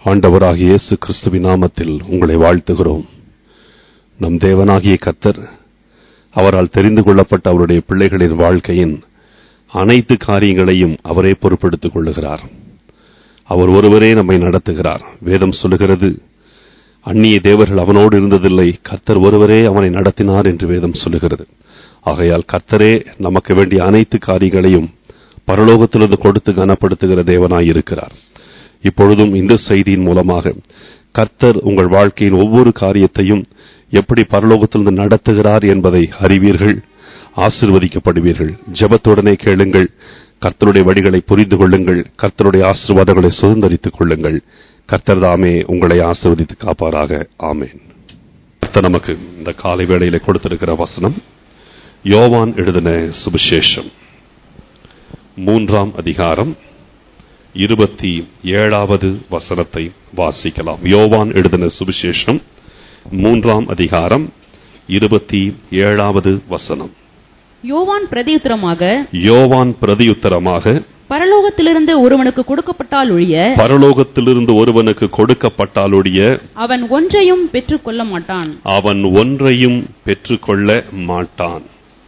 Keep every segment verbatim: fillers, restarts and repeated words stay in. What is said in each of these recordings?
ஆண்டவராகிய இயேசு கிறிஸ்துவின் நாமத்தில் உங்களை வாழ்த்துகிறோம். நம் தேவனாகிய கர்த்தர் அவரால் தெரிந்து கொள்ளப்பட்ட அவருடைய பிள்ளைகளின் வாழ்க்கையின் அனைத்து காரியங்களையும் அவரே பொறுப்பெடுத்துக் கொள்ளுகிறார். அவர் ஒருவரே நம்மை நடத்துகிறார். வேதம் சொல்லுகிறது, அந்நிய தேவர்கள் அவனோடு இருந்ததில்லை, கர்த்தர் ஒருவரே அவனை நடத்தினார் என்று வேதம் சொல்லுகிறது. ஆகையால் கர்த்தரே நமக்கு வேண்டிய அனைத்து காரியங்களையும் பரலோகத்திலிருந்து கொடுத்து கனப்படுத்துகிற தேவனாய் இருக்கிறார். இப்பொழுதும் இந்த செய்தியின் மூலமாக கர்த்தர் உங்கள் வாழ்க்கையின் ஒவ்வொரு காரியத்தையும் எப்படி பரலோகத்திலிருந்து நடத்துகிறார் என்பதை அறிவீர்கள், ஆசீர்வதிக்கப்படுவீர்கள். ஜெபத்துடனே கேளுங்கள், கர்த்தருடைய வழிகளை புரிந்து கொள்ளுங்கள், கர்த்தருடைய ஆசீர்வாதங்களை சுதந்தரித்துக் கொள்ளுங்கள். கர்த்தர் தாமே உங்களை ஆசீர்வதித்து காப்பாராக. ஆமேன். கர்த்தர் நமக்கு இந்த காலை வேளையிலே கொடுத்திருக்கிற வசனம் யோவான் எழுதின சுவிசேஷம் மூன்றாம் அதிகாரம் இருபத்தி ஏழாவது வசனத்தை வாசிக்கலாம். யோவான் எழுதின சுவிசேஷம் மூன்றாம் அதிகாரம் இருபத்தி ஏழாவது வசனம். யோவான் பிரதியுத்தரமாக யோவான் பிரதியுத்தரமாக பரலோகத்திலிருந்து ஒருவனுக்கு கொடுக்கப்பட்டால் ஒழிய பரலோகத்திலிருந்து ஒருவனுக்கு கொடுக்கப்பட்டால் ஒழிய அவன் ஒன்றையும் பெற்றுக்கொள்ள மாட்டான் அவன் ஒன்றையும் பெற்றுக்கொள்ள மாட்டான்.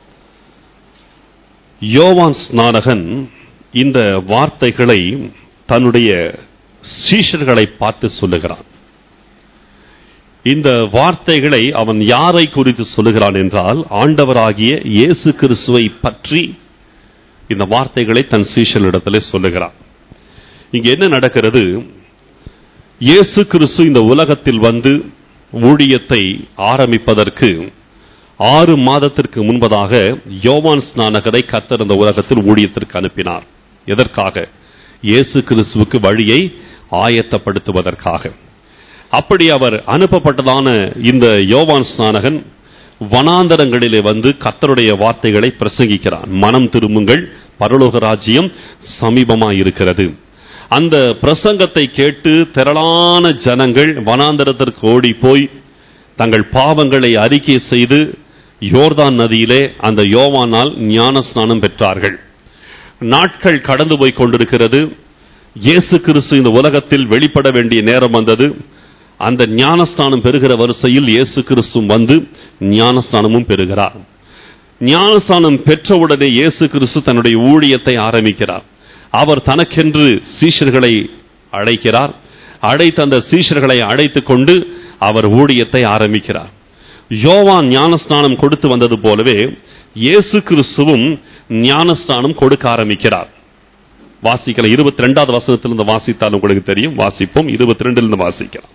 யோவான் ஸ்நானகன் இந்த வார்த்தைகளை தன்னுடைய சீஷர்களை பார்த்து சொல்லுகிறான். இந்த வார்த்தைகளை அவன் யாரை குறித்து சொல்லுகிறான் என்றால், ஆண்டவராகிய இயேசு கிறிஸ்துவை பற்றி இந்த வார்த்தைகளை தன் சீஷர்களிடத்திலே சொல்லுகிறான். இங்க என்ன நடக்கிறது? இயேசு கிறிஸ்து இந்த உலகத்தில் வந்து ஊழியத்தை ஆரம்பிப்பதற்கு ஆறு மாதத்திற்கு முன்பதாக யோவான் ஸ்நானகரை கர்த்தர் இந்த உலகத்தில் ஊழியத்திற்கு அனுப்பினார். எதற்காக? இயேசு கிறிஸ்துவுக்கு வழியை ஆயத்தப்படுத்துவதற்காக. அப்படி அவர் அனுப்பப்பட்டதான இந்த யோவான் ஸ்நானகன் வனாந்தரங்களிலே வந்து கர்த்தருடைய வார்த்தைகளை பிரசங்கிக்கிறான். மனம் திரும்புங்கள், பரலோக ராஜ்யம் சமீபமாய் இருக்கிறது. அந்த பிரசங்கத்தை கேட்டு திரளான ஜனங்கள் வனாந்தரத்திற்கு ஓடி போய் தங்கள் பாவங்களை அறிக்கை செய்து யோர்தான் நதியிலே அந்த யோவானால் ஞான ஸ்நானம் பெற்றார்கள். நாட்கள் கடந்து போய் கொண்டிருக்கிறது. இயேசு கிறிஸ்து இந்த உலகத்தில் வெளிப்பட வேண்டிய நேரம் வந்தது. அந்த ஞானஸ்தானம் பெறுகிற வரிசையில் இயேசு கிறிஸ்து வந்து ஞானஸ்தானமும் பெறுகிறார். ஞானஸ்தானம் பெற்றவுடனே இயேசு கிறிஸ்து தன்னுடைய ஊழியத்தை ஆரம்பிக்கிறார். அவர் தனக்கென்று சீஷர்களை அழைக்கிறார். அழைத்த அந்த சீஷர்களை அழைத்துக் கொண்டு அவர் ஊழியத்தை ஆரம்பிக்கிறார். யோவான் ஞானஸ்நானம் கொடுத்து வந்தது போலவே இயேசு கிறிஸ்துவும் ஞானஸ்நானம் கொடுக்க ஆரம்பிக்கிறார். வாசிக்கல இருபத்தி ரெண்டாவது வசனத்திலிருந்து வாசித்தால் உங்களுக்கு தெரியும். வாசிப்போம். இருபத்தி ரெண்டிலிருந்து வாசிக்கலாம்.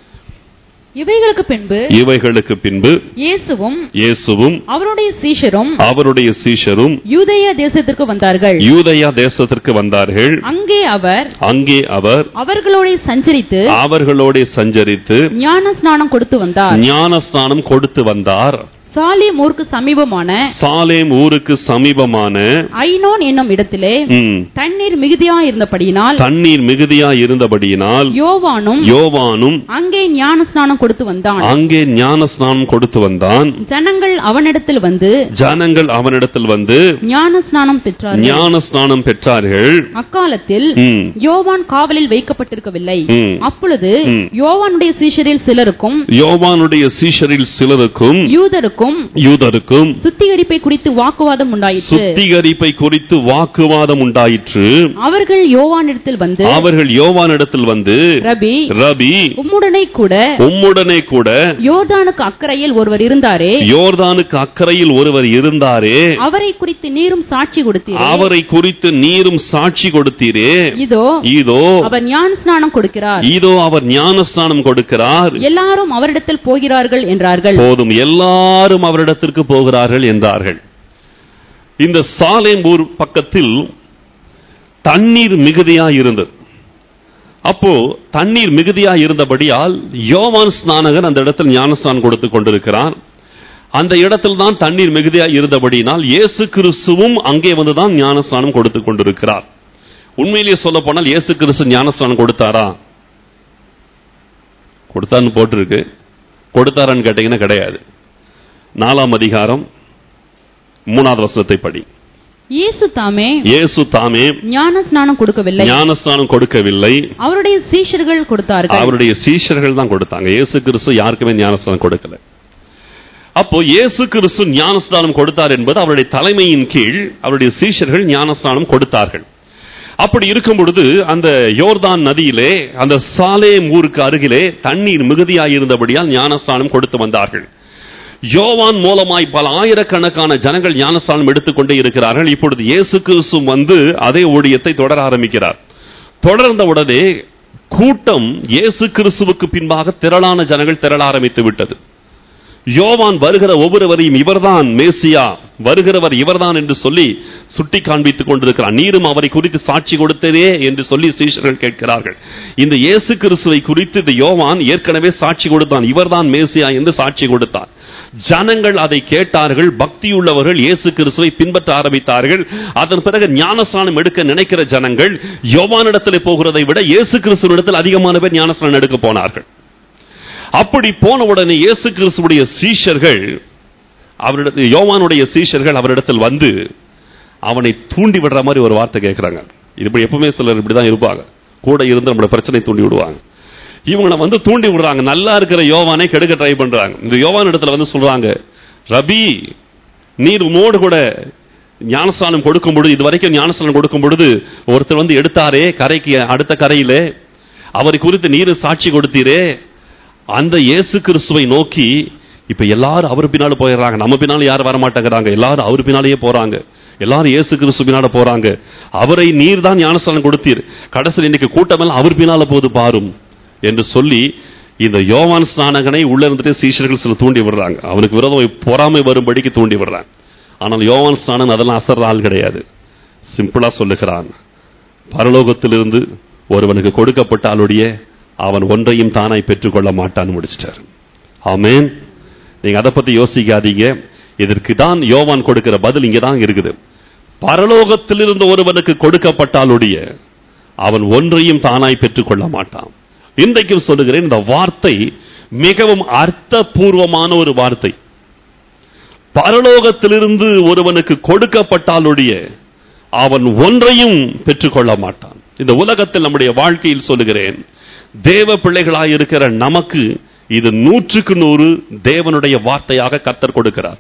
இவைகளுக்கு பின்பு இவைகளுக்கு பின்பு இயேசுவும் இயேசுவும் அவருடைய சீஷரும் அவருடைய சீஷரும் யூதேயா தேசத்திற்கு வந்தார்கள். யூதேயா தேசத்திற்கு வந்தார்கள். அங்கே அவர் அங்கே அவர் அவர்களோடு சஞ்சரித்து அவர்களோடு சஞ்சரித்து ஞான ஸ்நானம் கொடுத்து வந்தார். ஞான ஸ்நானம் கொடுத்து வந்தார். சாலேம் ஊருக்கு சமீபமான சாலேம் ஊருக்கு சமீபமான ஐனோன் என்னும் இடத்திலே தண்ணீர் மிகுதியா இருந்தபடியினால் தண்ணீர் மிகுதியா இருந்தபடியினால் யோவானும் யோவானும் அங்கே ஞான ஸ்நானம் கொடுத்து வந்தான். அங்கே ஞான ஸ்நானம் கொடுத்து வந்தான். ஜனங்கள் அவனிடத்தில் வந்து ஜனங்கள் அவனிடத்தில் வந்து ஞான ஸ்நானம் பெற்றார்கள். ஞான ஸ்நானம் பெற்றார்கள். அக்காலத்தில் யோவான் காவலில் வைக்கப்பட்டிருக்கவில்லை. அப்பொழுது யோவானுடைய சீஷரில் சிலருக்கும் யோவானுடைய சீஷரில் சிலருக்கும் யூதருக்கும் யூதருக்கும் சுத்திகரிப்பை குறித்து வாக்குவாதம் உண்டாயிற்று. சுத்திகரிப்பை குறித்து வாக்குவாதம் உண்டாயிற்று. அவர்கள் யோவானிடத்தில் வந்து அவர்கள் யோவானிடத்தில் வந்து ரபி ரபி உம்முடனே கூட உம்முடனே கூட யோர்தானுக்கு அக்கறையில் ஒருவர் இருந்தாரே யோர்தானுக்கு அக்கறையில் ஒருவர் இருந்தாரே அவரை குறித்து நீரும் சாட்சி கொடுத்தீரே அவரை குறித்து நீரும் சாட்சி கொடுத்தீரே இதோ இதோ அவர் ஞானஸ்நானம் கொடுக்கிறார் இதோ அவர் ஞானஸ்நானம் கொடுக்கிறார். எல்லாரும் அவரிடத்தில் போகிறார்கள் என்றார்கள். போதும், எல்லாரும் அவரிடத்திற்கு போகிறார்கள் என்றார்கள். இந்த சாலேம் ஊர் பக்கத்தில் தண்ணீர் மிகுதியா இருந்தது. அப்போ தண்ணீர் மிகுதியா இருந்தபடியால் யோவான் ஸ்நானகன் அந்த இடத்தில் ஞானஸ்நானம் கொடுத்துக் கொண்டிருக்கிறார். அந்த இடத்தில் தான் தண்ணீர் மிகுதியா இருந்தபடியினால் இயேசு கிறிஸ்துவும் அங்கே வந்துதான் ஞானஸ்நானம் கொடுத்துக் கொண்டிருக்கிறார். உண்மையிலேயே சொல்ல போனால் இயேசு கிறிஸ்து ஞானஸ்நானம் கொடுத்தாரா? கொடுத்தான்னு போட்டிருக்கு. கொடுத்தாரான்னு கேட்டீங்கன்னா கிடையாது. நாலாம் அதிகாரம் மூணாவது வசனத்தை படி. இயேசு தாமே இயேசு தாமே ஞானஸ்நானம் கொடுக்கவில்லை ஞானஸ்நானம் கொடுக்கவில்லை, அவருடைய சீஷர்கள் கொடுத்தார்கள். அவருடைய சீஷர்கள் தான் கொடுத்தாங்க. இயேசு கிறிஸ்து யாருக்குமே ஞானஸ்நானம் கொடுக்கல. அப்போ இயேசு கிறிஸ்து ஞானஸ்நானம் கொடுத்தார் என்பது அவருடைய தலைமையின் கீழ் அவருடைய சீஷர்கள் ஞானஸ்நானம் கொடுத்தார்கள். அப்படி இருக்கும் பொழுது அந்த யோர்தான் நதியிலே அந்த சாலேம் ஊருக்கு அருகிலே தண்ணீர் மிகுதியாயிருந்தபடியால் ஞானஸ்நானம் கொடுத்து வந்தார்கள். யோவான் மூலமாய் பல ஆயிரக்கணக்கான ஜனங்கள் ஞானஸ்நானம் எடுத்துக்கொண்டே இருக்கிறார்கள். இப்பொழுது இயேசு கிறிஸ்து வந்து அதே ஊழியத்தை தொடர ஆரம்பிக்கிறார். தொடர்ந்த உடனே கூட்டம் இயேசு கிறிஸ்துவுக்கு பின்பாக திரளான ஜனங்கள் திரள ஆரம்பித்து விட்டது. யோவான் வருகிற ஒவ்வொருவரையும் இவர்தான் மேசியா, வருகிறவர் இவர்தான் என்று சொல்லி சுட்டி காண்பித்துக் கொண்டிருக்கிறார். நீரும் அவரை குறித்து சாட்சி கொடுத்ததே என்று சொல்லி சீஷர்கள் கேட்கிறார்கள். இந்த இயேசு கிறிஸ்துவை குறித்து இந்த யோவான் ஏற்கனவே சாட்சி கொடுத்தான், இவர்தான் மேசியா என்று சாட்சி கொடுத்தார். ஜனங்கள் அதை கேட்டார்கள். பக்தியுள்ளவர்கள் இயேசு கிறிஸ்துவை பின்பற்ற ஆரம்பித்தார்கள். அதன் பிறகு ஞானஸ்நானம் எடுக்க நினைக்கிற ஜனங்கள் யோவானிடத்தில் போகிறதை விட இயேசு கிறிஸ்துவிடத்தில் அதிகமான பேர் ஞானஸ்நானம் எடுக்க போனார்கள். அப்படி போன உடனே இயேசு கிறிஸ்துவுடைய சீஷர்கள் அவரிடத்தில் யோவானுடைய சீஷர்கள் அவரிடத்தில் வந்து அவனை தூண்டி விடுற மாதிரி ஒரு வார்த்தை கேட்கிறாங்க. இப்படி எப்பவுமே சிலர் இப்படிதான் இருப்பாங்க, கூட இருந்து நம்மளோட பிரச்சனை தூண்டி விடுவாங்க. இவங்களை வந்து தூண்டி விடுறாங்க, நல்லா இருக்கிற யோவானை கெடுக்க ட்ரை பண்றாங்க. இந்த யோவான் இடத்துல வந்து சொல்றாங்க, ரபி நீர் உமோடு கூட ஞானஸ்நானம் கொடுக்கும் பொழுது, இதுவரைக்கும் ஞானஸ்நானம் கொடுக்கும் பொழுது ஒருத்தர் வந்து எடுத்தாரே கரைக்கு அடுத்த கரையிலே, அவரை குறித்து நீர் சாட்சி கொடுத்தீரே, அந்த இயேசு கிறிஸ்துவை நோக்கி இப்ப எல்லாரும் அவர் பின்னால போயிடுறாங்க, நம்ம பின்னால யாரும் வரமாட்டேங்கிறாங்க, எல்லாரும் அவர் பின்னாலேயே போறாங்க, எல்லாரும் இயேசு கிறிஸ்து பின்னால போறாங்க, அவரை நீர் தான் ஞானஸ்நானம் கொடுத்தீர், கடைசியில் இன்னைக்கு கூட்டமெல்லாம் அவர் பின்னால போது பாரும் என்று சொல்லி இந்த யோவான் ஸ்நானகனை உள்ள இருந்துட்டு சீஷர்கள் சில தூண்டி விடுறாங்க. அவனுக்கு விரோதம் பொறாமை வரும்படிக்கு தூண்டி விடுறாங்க. ஆனால் யோவான் ஸ்நானன் அதெல்லாம் அசர்ற ஆள் கிடையாது. சிம்பிளா சொல்லுகிறான், பரலோகத்திலிருந்து ஒருவனுக்கு கொடுக்கப்பட்டாலுடைய அவன் ஒன்றையும் தானாய் பெற்றுக்கொள்ள மாட்டான்னு முடிச்சிட்டார். ஆமென். நீங்க அதை பத்தி யோசிக்காதீங்க. இதற்கு தான் யோவான் கொடுக்கிற பதில் இங்கதான் இருக்குது. பரலோகத்திலிருந்து ஒருவனுக்கு கொடுக்கப்பட்டாலுடைய அவன் ஒன்றையும் தானாய் பெற்றுக்கொள்ள மாட்டான். இன்றைக்கும் சொல்லுகிறேன், இந்த வார்த்தை மிகவும் அர்த்தபூர்வமான ஒரு வார்த்தை. பரலோகத்திலிருந்து ஒருவனுக்கு கொடுக்கப்பட்டாலுடைய அவன் ஒன்றையும் பெற்றுக்கொள்ள மாட்டான். இந்த உலகத்தில் நம்முடைய வாழ்க்கையில் சொல்லுகிறேன், தேவ பிள்ளைகளாய் இருக்கிற நமக்கு இது நூற்றுக்கு நூறு தேவனுடைய வார்த்தையாக கர்த்தர் கொடுக்கிறார்.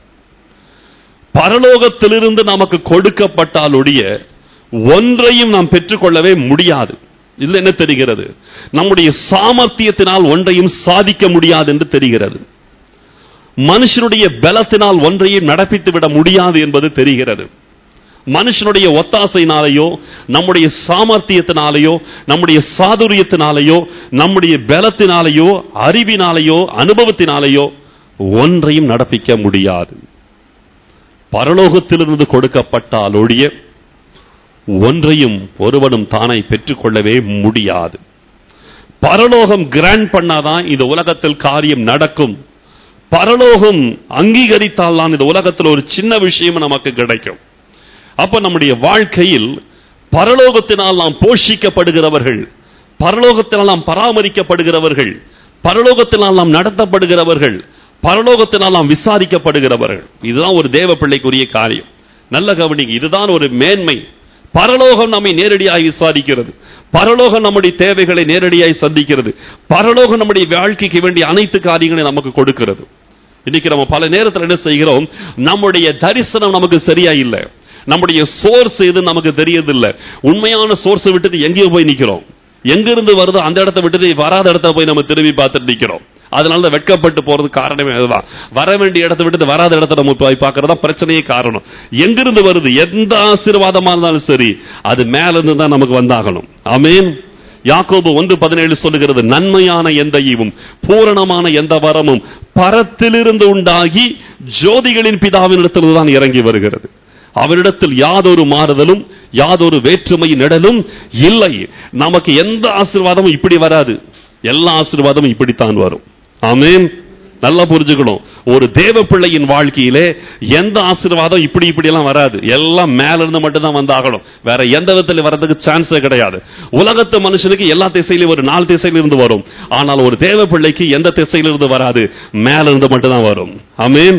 பரலோகத்திலிருந்து நமக்கு கொடுக்கப்பட்டாலுடைய ஒன்றையும் நாம் பெற்றுக்கொள்ளவே முடியாது. இதுல என்ன தெரிகிறது? நம்முடைய சாமர்த்தியத்தினால் ஒன்றையும் சாதிக்க முடியாது என்று தெரிகிறது. மனுஷனுடைய பலத்தினால் ஒன்றையும் நடப்பித்து விட முடியாது என்பது தெரிகிறது. மனுஷனுடைய ஒத்தாசையினாலேயோ நம்முடைய சாமர்த்தியத்தினாலேயோ நம்முடைய சாதுரியத்தினாலேயோ நம்முடைய பலத்தினாலேயோ அறிவினாலேயோ அனுபவத்தினாலேயோ ஒன்றையும் நடப்பிக்க முடியாது. பரலோகத்திலிருந்து கொடுக்கப்பட்டாலொழிய ஒன்றையும் ஒருவனும் தானை பெற்றுக்கொள்ளவே முடியாது. பரலோகம் கிராண்ட் பண்ணாதான் இந்த உலகத்தில் காரியம் நடக்கும். பரலோகம் அங்கீகரித்தால் தான் இந்த உலகத்தில் ஒரு சின்ன விஷயம் நமக்கு கிடைக்கும். அப்ப நம்முடைய வாழ்க்கையில் பரலோகத்தினால் நாம் போஷிக்கப்படுகிறவர்கள், பரலோகத்தினால் நாம் பராமரிக்கப்படுகிறவர்கள், பரலோகத்தினால் நாம் நடத்தப்படுகிறவர்கள், பரலோகத்தினால் நாம் விசாரிக்கப்படுகிறவர்கள். இதுதான் ஒரு தேவ பிள்ளைக்குரிய காரியம். நல்ல கவனிங்க, இதுதான் ஒரு மேன்மை. பரலோகம் நம்மை நேரடியாக விசாரிக்கிறது. பரலோகம் நம்முடைய தேவைகளை நேரடியாக சந்திக்கிறது. பரலோகம் நம்முடைய வாழ்க்கைக்கு வேண்டிய அனைத்து காரியங்களையும் நமக்கு கொடுக்கிறது. இன்னைக்கு நம்ம பல நேரத்தில் என்ன செய்கிறோம்? நம்முடைய தரிசனம் நமக்கு சரியா இல்லை, நம்முடைய சோர்ஸ் எது நமக்கு தெரியதில்லை. உண்மையான சோர்ஸை விட்டு எங்கேயோ போய் நிக்கிறோம். எங்கிருந்து வருதோ அந்த இடத்தை விட்டு வராத இடத்த போய் நம்ம திரும்பி பார்த்துட்டு நிக்கிறோம். அதனால வெட்கப்பட்டு போறது காரணமே அதுதான். வர வேண்டிய இடத்தை விட்டு வராத இடத்தை நம்ம போய் பார்க்கறதா பிரச்சனையே காரணம். எங்கிருந்து வருது? எந்த ஆசீர்வாதமா இருந்தாலும் சரி, அது மேல இருந்து தான் நமக்கு வந்தாகணும். ஆமென். யாக்கோபு ஒன்று பதினேழு சொல்லுகிறது, நன்மையான எந்த ஈவும் பூரணமான எந்த வரமும் பரத்திலிருந்து உண்டாகி ஜோதிகளின் பிதாவினிடத்தில் தான் இறங்கி வருகிறது. அவரிடத்தில் யாதொரு மாறுதலும் யாதொரு வேற்றுமை நிழலும் இல்லை. நமக்கு எந்த ஆசீர்வாதமும் இப்படி வராது, எல்லா ஆசீர்வாதமும் இப்படித்தான் வரும். ஆமென். நல்லா புரிஞ்சுக்கணும். ஒரு தேவ பிள்ளையின் வாழ்க்கையிலே எந்த ஆசீர்வாதம் இப்படி இப்படி எல்லாம் வராது, எல்லாம் மேல இருந்து மட்டும் தான் வந்தாகணும். வேற எந்த விதத்தில் வர்றதுக்கு சான்ஸே கிடையாது. உலகத்து மனுஷனுக்கு எல்லா திசையிலும் ஒரு நாலு திசையில இருந்து வரும். ஆனால் ஒரு தேவ பிள்ளைக்கு எந்த திசையிலிருந்து வராது, மேல இருந்து மட்டும் தான் வரும். ஆமென்.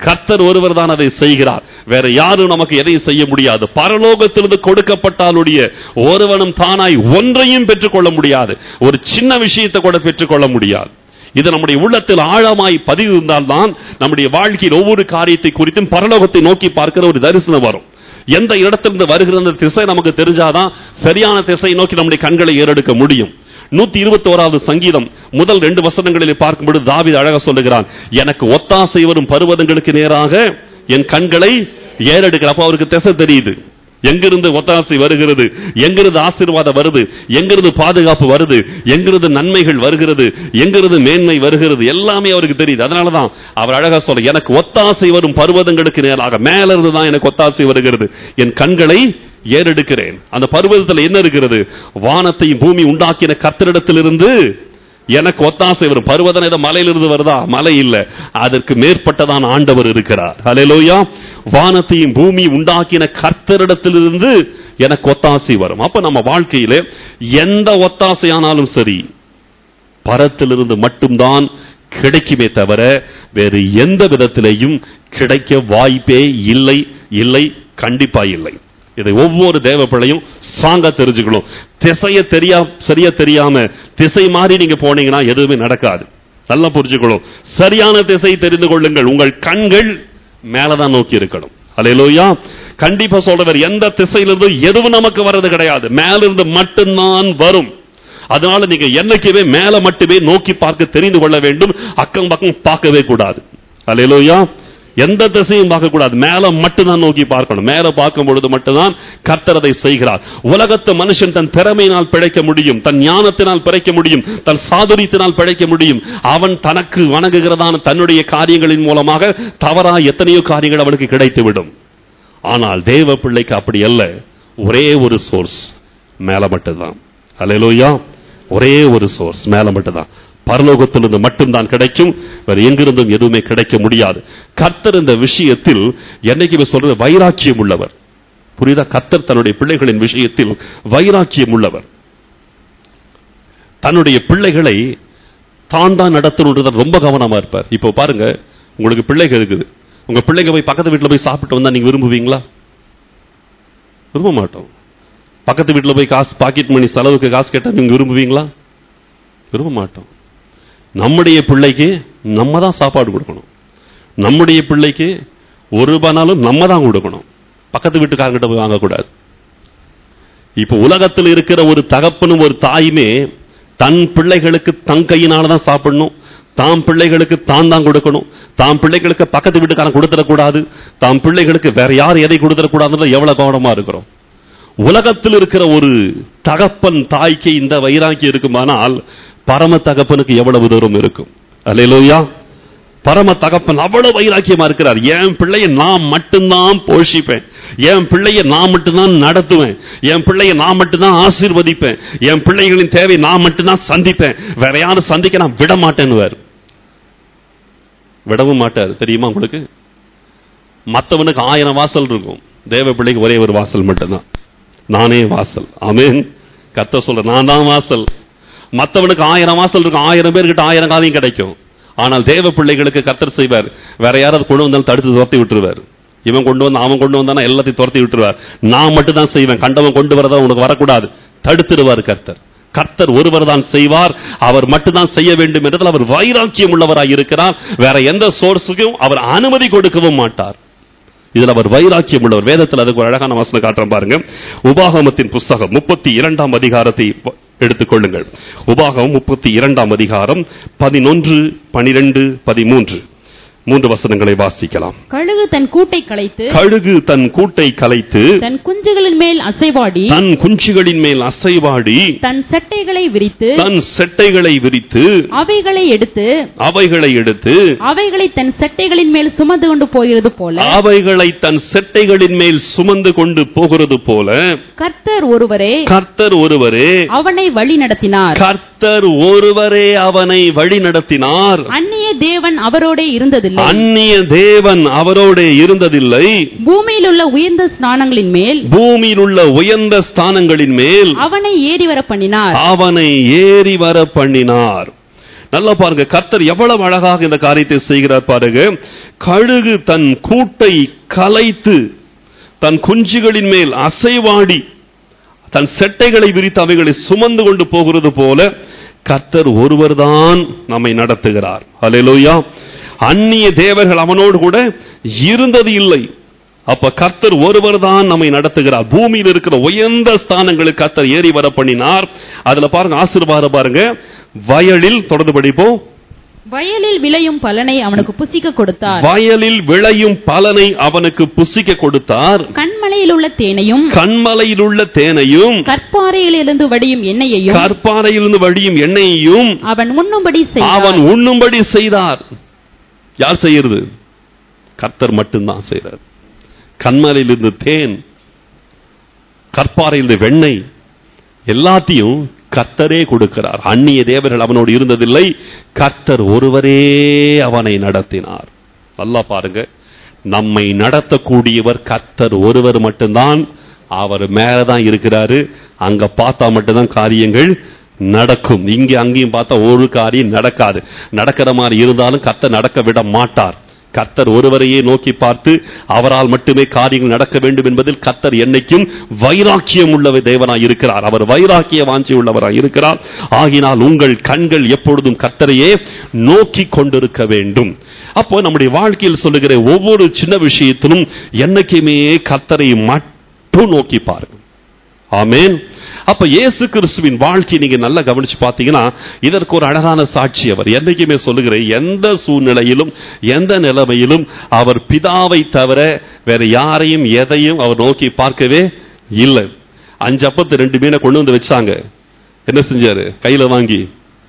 கர்த்தர் ஒருவர் தான் அதை செய்கிறார். வேற யாரும் நமக்கு எதையும் செய்ய முடியாது. பரலோகத்திலிருந்து கொடுக்கப்பட்டாலுடைய ஒருவனும் தானாய் ஒன்றையும் பெற்றுக்கொள்ள முடியாது. ஒரு சின்ன விஷயத்தை கூட பெற்றுக்கொள்ள முடியாது. இது நம்முடைய உள்ளத்தில் ஆழமாய் பதிவு இருந்தால்தான் நம்முடைய வாழ்க்கையில் ஒவ்வொரு காரியத்தை குறித்தும் பரலோகத்தை நோக்கி பார்க்கிற ஒரு தரிசனம் வரும். எந்த இடத்திலிருந்து வருகிற அந்த திசை நமக்கு தெரிஞ்சாதான் சரியான திசை நோக்கி நம்முடைய கண்களை ஏறெடுக்க முடியும். நூத்தி இருபத்தி ஓராவது சங்கீதம் முதல் ரெண்டு வசனங்களிலே பார்க்கும்போது தாவீது அழகா சொல்லுகிறான், எனக்கு ஒத்தாசை வரும் பர்வதங்களுக்கு நேராக என் கண்களை ஏறெடுக்கிற. அப்ப அவருக்கு திசை தெரியுது, எங்கிருந்து ஒத்தாசை வருகிறது, எங்கிருந்து ஆசீர்வாதம் வருது, எங்கிருந்து பாதுகாப்பு வருது, எங்கிருந்து நன்மைகள் வருகிறது, எங்கிருந்து மேன்மை வருகிறது, எல்லாமே அவருக்கு தெரியுது. அதனாலதான் அவர் அழகா சொல்ல, எனக்கு ஒத்தாசை வரும் பர்வதங்களுக்கு நேராக, மேல இருந்து தான் எனக்கு ஒத்தாசை வருகிறது, என் கண்களை ஏறெடுக்கிறேன். அந்த பர்வதத்தில் என்ன இருக்கிறது? வானத்தையும் பூமி உண்டாக்கின கர்த்தரிடத்திலிருந்து எனக்கு ஒத்தாசை வரும். பர்வதம் ஏதோ மலையிலிருந்து வருதா? மலை இல்ல, அதற்கு மேற்பட்டதான் ஆண்டவர் இருக்கிறார். ஹல்லேலூயா. வானத்தையும் பூமி உண்டாக்கின கர்த்தரிடத்திலிருந்து எனக்கு ஒத்தாசை வரும். அப்ப நம்ம வாழ்க்கையில எந்த ஒத்தாசையானாலும் சரி பரத்திலிருந்து மட்டும்தான் கிடைக்குமே தவிர வேறு எந்த விதத்திலேயும் கிடைக்க வாய்ப்பே இல்லை, இல்லை, கண்டிப்பா இல்லை. இதை ஒவ்வொரு தேவ பிள்ளையும் சாங்க தெரிஞ்சுக்கணும். திசைய தெரியா சரியா தெரியாம திசை மாறி நீங்க போனீங்கன்னா எதுவுமே நடக்காது. நல்லா புரிஞ்சுக்கணும். சரியான திசை தெரிந்து கொள்ளுங்கள். உங்கள் கண்கள் மேலதான் நோக்கி இருக்கணும். அல்லேலூயா. கண்டிப்பா சொல்றவர், எந்த திசையிலிருந்து எதுவும் நமக்கு வர்றது கிடையாது, மேலிருந்து மட்டும்தான் வரும். அதனால நீங்க என்னைக்குமே மேல மட்டுமே நோக்கி பார்க்க தெரிந்து கொள்ள வேண்டும். அக்கம் பக்கம் பார்க்கவே கூடாது. அல்லேலூயா. எந்த திசையும் பார்க்க கூடாது, மேல மட்டும்தான் நோக்கி பார்க்கணும். மேல பார்க்கும் பொழுது மட்டும்தான் கர்த்தர் அதை செய்கிறார். உலகத்து மனுஷன் தன் திறமையினால் பிழைக்க முடியும், தன் ஞானத்தினால் பிழைக்க முடியும், தன் சாதுரியத்தினால் பிழைக்க முடியும். அவன் தனக்கு வணங்குகிறதான தன்னுடைய காரியங்களின் மூலமாக தவறா எத்தனையோ காரியங்கள் அவனுக்கு கிடைத்துவிடும். ஆனால் தேவ பிள்ளைக்கு அப்படி அல்ல. ஒரே ஒரு சோர்ஸ், மேல மட்டும்தான். அல்லேலூயா. ஒரே ஒரு சோர்ஸ், மேல மட்டும்தான். பரலோகத்திலிருந்து மட்டும்தான் கிடைக்கும், வேறு எங்கிருந்தும் எதுவுமே கிடைக்க முடியாது. கர்த்தர் இந்த விஷயத்தில் என்னைக்குமே சொல்றது வைராக்கியம் உள்ளவர். புரியுதா? கர்த்தர் தன்னுடைய பிள்ளைகளின் விஷயத்தில் வைராக்கியம் உள்ளவர். தன்னுடைய பிள்ளைகளை தான் தான் நடத்தணுன்றத ரொம்ப கவனமா இருப்பார். இப்போ பாருங்க, உங்களுக்கு பிள்ளைகள் இருக்குது, உங்க பிள்ளைங்க போய் பக்கத்து வீட்டுல போய் சாப்பிட்டு வந்தா நீங்க விரும்புவீங்களா? விரும்ப மாட்டோம். பக்கத்து வீட்டுல போய் காசு பாக்கெட் மணி செலவுக்கு காசு கேட்டா நீங்க விரும்புவீங்களா? விரும்ப மாட்டோம். நம்முடைய பிள்ளைக்கு நம்ம தான் சாப்பாடு கொடுக்கணும். நம்முடைய பிள்ளைக்கு ஒரு ரூபானாலும் நம்ம தான் கொடுக்கணும். பக்கத்து வீட்டுக்காரங்கிட்ட போய் வாங்கக்கூடாது. இப்ப உலகத்தில் இருக்கிற ஒரு தகப்பனும் ஒரு தாயுமே தன் பிள்ளைகளுக்கு தன் கையினாலதான் சாப்பிடணும், தாம் பிள்ளைகளுக்கு தான் தான் கொடுக்கணும். தாம் பிள்ளைகளுக்கு பக்கத்து வீட்டுக்காரன் கொடுத்துடக்கூடாது, தாம் பிள்ளைகளுக்கு வேற யார் எதை கொடுத்துடக்கூடாதுன்னு எவ்வளவு கவனமா இருக்கிறோம். உலகத்தில் இருக்கிற ஒரு தகப்பன் தாய்க்கு இந்த வைராக்கியம் இருக்குமானால் பரம தகப்பனுக்கு எவ்வளவு தூரம் இருக்கும்? அல்லேலூயா. பரம தகப்பன் அவ்வளவு வைராக்கியமா இருக்கிறார். என் பிள்ளையை நான் மட்டும்தான் போஷிப்பேன், என் பிள்ளையை நான் மட்டும்தான் நடத்துவேன், என் பிள்ளையை நான் மட்டும்தான் ஆசீர்வதிப்பேன், என் பிள்ளைகளின் தேவை நான் மட்டும்தான் சந்திப்பேன், வேற யாரும் சந்திக்க நான் விட மாட்டேன்னு விடவும் மாட்டார். தெரியுமா உங்களுக்கு? மற்றவனுக்கு ஆயிரம் வாசல் இருக்கும், தேவ பிள்ளைக்கு ஒரே ஒரு வாசல் மட்டும்தான். நானே வாசல். ஆமென். கர்த்தர் சொல்ற, நான் தான் வாசல். மற்றவனுக்கு ஆயிரம் வாசல் இருக்கும், ஆயிரம் பேர்கிட்ட ஆயிரம் காரியம் கிடைக்கும். ஆனால் தேவ பிள்ளைகளுக்கு கர்த்தர் செய்வார், வேற யாராவது கொண்டு வந்தாலும் தடுத்து துரத்தி விட்டுருவார். இவன் கொண்டு வந்து அவன் கொண்டு வந்தானா எல்லாத்தையும் துரத்தி விட்டுருவார். நான் மட்டும் தான் செய்வேன், கண்டவன் கொண்டு வரதா உனக்கு வரக்கூடாது, தடுத்துடுவார் கர்த்தர். கர்த்தர் ஒருவர் தான் செய்வார், அவர் மட்டும்தான் செய்ய வேண்டும் என்றதில் அவர் வைராக்கியம் உள்ளவராய் இருக்கிறார். வேற எந்த சோர்ஸுக்கும் அவர் அனுமதி கொடுக்கவும் மாட்டார். இதுல அவர் வைராக்கியம் உள்ளவர். வேதத்தில் அதுக்கு ஒரு அழகான வசனம் காட்டுறேன் பாருங்க. உபாகமத்தின் புஸ்தகம் முப்பத்தி இரண்டாம் அதிகாரத்தை எடுத்துக்கொள்ளுங்கள். உபாகமம் முப்பத்தி இரண்டாம் அதிகாரம் பதினொன்று, பனிரெண்டு, பதிமூன்று மூன்று வசனங்களை வாசிக்கலாம். கழுகு தன் கூட்டை கலைத்து கழுகு தன் கூட்டை கலைத்து தன் குஞ்சுகளின் மேல் அசைவாடி தன் குஞ்சுகளின் மேல் அசைவாடி தன் செட்டைகளை விரித்து தன் செட்டைகளை விரித்து அவைகளை எடுத்து அவைகளை எடுத்து அவைகளை தன் செட்டைகளின் மேல் சுமந்து கொண்டு போகிறது போல அவைகளை தன் செட்டைகளின் மேல் சுமந்து கொண்டு போகிறது போல கர்த்தர் ஒருவரே கர்த்தர் ஒருவரே அவனை வழி நடத்தினார். கர்த்தர் ஒருவரே அவனை வழி நடத்தினார். அந்நிய தேவன் அவரோடே இருந்ததில்லை. அந்நிய தேவன் அவரோடே இருந்ததில்லை. பூமியில் உள்ள உயர்ந்த ஸ்தானங்களின் மேல் பூமியில் உள்ள உயர்ந்த ஸ்தானங்களின் மேல் அவனை ஏறி வர பண்ணினார். அவனை ஏறி வர பண்ணினார். நல்லா பாருங்க, கர்த்தர் எவ்வளவு அழகாக இந்த காரியத்தை செய்கிறார் பாருங்க. கழுகு தன் கூட்டை கலைத்து தன் குஞ்சுகளின் மேல் அசைவாடி தன் செட்டைகளை விரித்து அவைகளை சுமந்து கொண்டு போகிறது போல கர்த்தர் ஒருவர்தான் நம்மை நடத்துகிறார். அல்லேலூயா. அந்நிய தேவர்கள் அவனோடு கூட இருந்தது இல்லை. அப்ப கர்த்தர் ஒருவர் தான் நம்மை நடத்துகிறார். பூமியில் இருக்கிற உயர்ந்த ஸ்தானங்களுக்கு கர்த்தர் ஏறி வர பண்ணினார். அதுல பாருங்க ஆசீர்வாதம் பாருங்க. வயலில் தொடர்ந்து படிப்போம். வயலில் விளையும் பலனை அவனுக்கு புசிக்க கொடுத்தார். வயலில் விளையும் பலனை அவனுக்கு புசிக்க கொடுத்தார். கண்மலையில் உள்ள தேனையும் கண்மலையில் உள்ள தேனையும் கற்பாறையிலிருந்து வடியும் எண்ணெயையும் கற்பாறையிலிருந்து வடியும் எண்ணெயையும் அவன் உண்ணும்படி செய்தார். அவன் உண்ணும்படி செய்தார். யார் செய்யறது? கர்த்தர் மட்டும்தான் செய்றார். கண்மலையிலிருந்து தேன், கற்பாறையிலிருந்து வெண்ணெய் எல்லாத்தையும் கர்த்தரே கொடுக்கிறார். அந்நிய தேவர்கள் அவனோடு இருந்ததில்லை. கர்த்தர் ஒருவரே அவனை நடத்தினார். நல்லா பாருங்க, நம்மை நடத்தக்கூடியவர் கர்த்தர் ஒருவர் மட்டும்தான். அவர் மேலதான் இருக்கிறாரு. அங்க பார்த்தா மட்டும்தான் காரியங்கள் நடக்கும். இங்க அங்கேயும் பார்த்தா ஒரு காரியம் நடக்காது. நடக்கிற மாதிரி இருந்தாலும் கர்த்தர் நடக்க விட மாட்டார். கர்த்தர் ஒருவரையே நோக்கி பார்த்து அவரால் மட்டுமே காரியங்கள் நடக்க வேண்டும் என்பதில் கர்த்தர் என்னைக்கும் வைராக்கியம் உள்ள தேவனாய் இருக்கிறார். அவர் வைராக்கிய வாஞ்சி உள்ளவராய் இருக்கிறார். ஆகினால் உங்கள் கண்கள் எப்பொழுதும் கர்த்தரையே நோக்கி கொண்டிருக்க வேண்டும். அப்போ நம்முடைய வாழ்க்கையில் சொல்லுகிற ஒவ்வொரு சின்ன விஷயத்திலும் என்னைக்குமே கர்த்தரை மட்டும் நோக்கி பாருங்க. ஆமென். அப்ப இயேசு கிறிஸ்துவின் வாழ்க்கை நீங்க நல்லா கவனிச்சு பார்த்தீங்கன்னா இதற்கு ஒரு அழகான சாட்சி. அவர் என்னைக்குமே சொல்லுகிற எந்த சூழ்நிலையிலும் எந்த நிலைமையிலும் அவர் பிதாவை தவிர வேற யாரையும் எதையும் அவர் நோக்கி பார்க்கவே இல்லை. அஞ்சு அப்பத்து ரெண்டு மீனை கொண்டு வந்து வச்சாங்க. என்ன செஞ்சாரு? கையில வாங்கி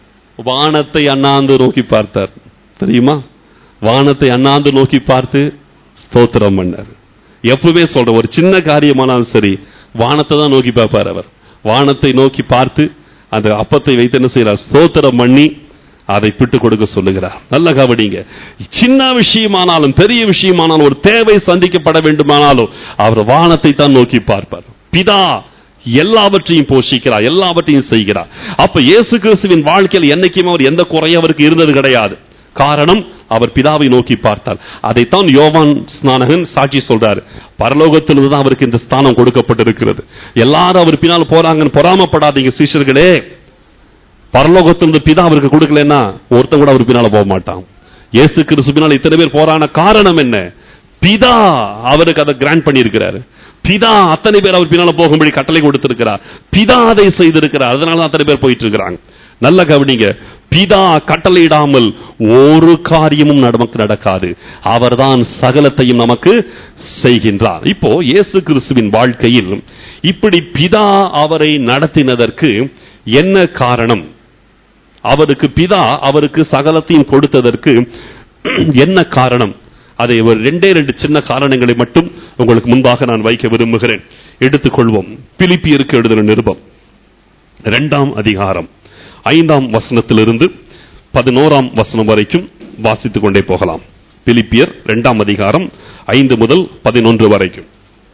வானத்தை அண்ணாந்து நோக்கி பார்த்தார். தெரியுமா? வானத்தை அண்ணாந்து நோக்கி பார்த்து ஸ்தோத்திரம் பண்ணார். எப்பவுமே சொல்ற ஒரு சின்ன காரியமானாலும் சரி வானத்தை தான் நோக்கி பார்ப்பார். அவர் வானத்தை நோக்கி பார்த்து அந்த அப்பத்தை வைத்து என்ன செய்யறார்? ஸ்தோத்திரம் பண்ணி அதை பிட்டு கொடுக்க சொல்லுகிறார். நல்ல கவனிங்க. சின்ன விஷயமானாலும் பெரிய விஷயமானாலும் ஒரு தேவை சந்திக்கப்பட வேண்டுமானாலும் அவர் வானத்தை தான் நோக்கி பார்ப்பார். பிதா எல்லாவற்றையும் போஷிக்கிறார், எல்லாவற்றையும் செய்கிறார். அப்ப இயேசு கிறிஸ்துவின் வாழ்க்கையில் என்னைக்குமே அவர் எந்த குறையும் அவருக்கு இருந்தது கிடையாது. காரணம், அவர் பிதாவை நோக்கி பார்த்தார். அதைத்தான் யோவான் ஸ்நானகன் சாட்சி சொல்றாரு. பரலோகத்திலிருந்து தான் அவருக்கு இந்த ஸ்தானம் கொடுக்கப்பட்டிருக்கிறது. எல்லாரும் அவர் பின்னால் போறாங்கன்னு பொறாமப்படாதீங்க சீஷர்களே. பரலோகத்திலிருந்து பிதா அவருக்கு கொடுக்கலன்னா ஒருத்தன் கூட அவர் பின்னால போக மாட்டான். இயேசு கிறிஸ்து பின்னால் இத்தனை பேர் போறான காரணம் என்ன? பிதா அவருக்கு அதை கிராண்ட் பண்ணி இருக்கிறாரு. பிதா அத்தனை பேர் அவர் பின்னால போகும்படி கட்டளை கொடுத்திருக்கிறார். பிதா அதை செய்திருக்கிறார். அதனால அத்தனை பேர் போயிட்டு இருக்கிறாங்க. நல்ல கவனிங்க. பிதா கட்டளையிடாமல் ஒரு காரியமும் நமக்கு நடக்காது. அவர்தான் சகலத்தையும் நமக்கு செய்கின்றார். இப்போ இயேசு கிறிஸ்துவின் வாழ்க்கையில் இப்படி பிதா அவரை நடத்தினதற்கு என்ன காரணம்? அவருக்கு பிதா அவருக்கு சகலத்தையும் கொடுத்ததற்கு என்ன காரணம்? அதை ஒரு ரெண்டே ரெண்டு சின்ன காரணங்களை மட்டும் உங்களுக்கு முன்பாக நான் வைக்க விரும்புகிறேன். எடுத்துக்கொள்வோம். பிலிப்பியருக்கு எழுதின நிருபம் இரண்டாம் அதிகாரம் ஐந்தாம் வசனத்திலிருந்து பதினோராம் வசனம் வரைக்கும் வாசித்துக் கொண்டே போகலாம். பிலிப்பியர் இரண்டாம் அதிகாரம் ஐந்து முதல் பதினொன்று வரைக்கும்.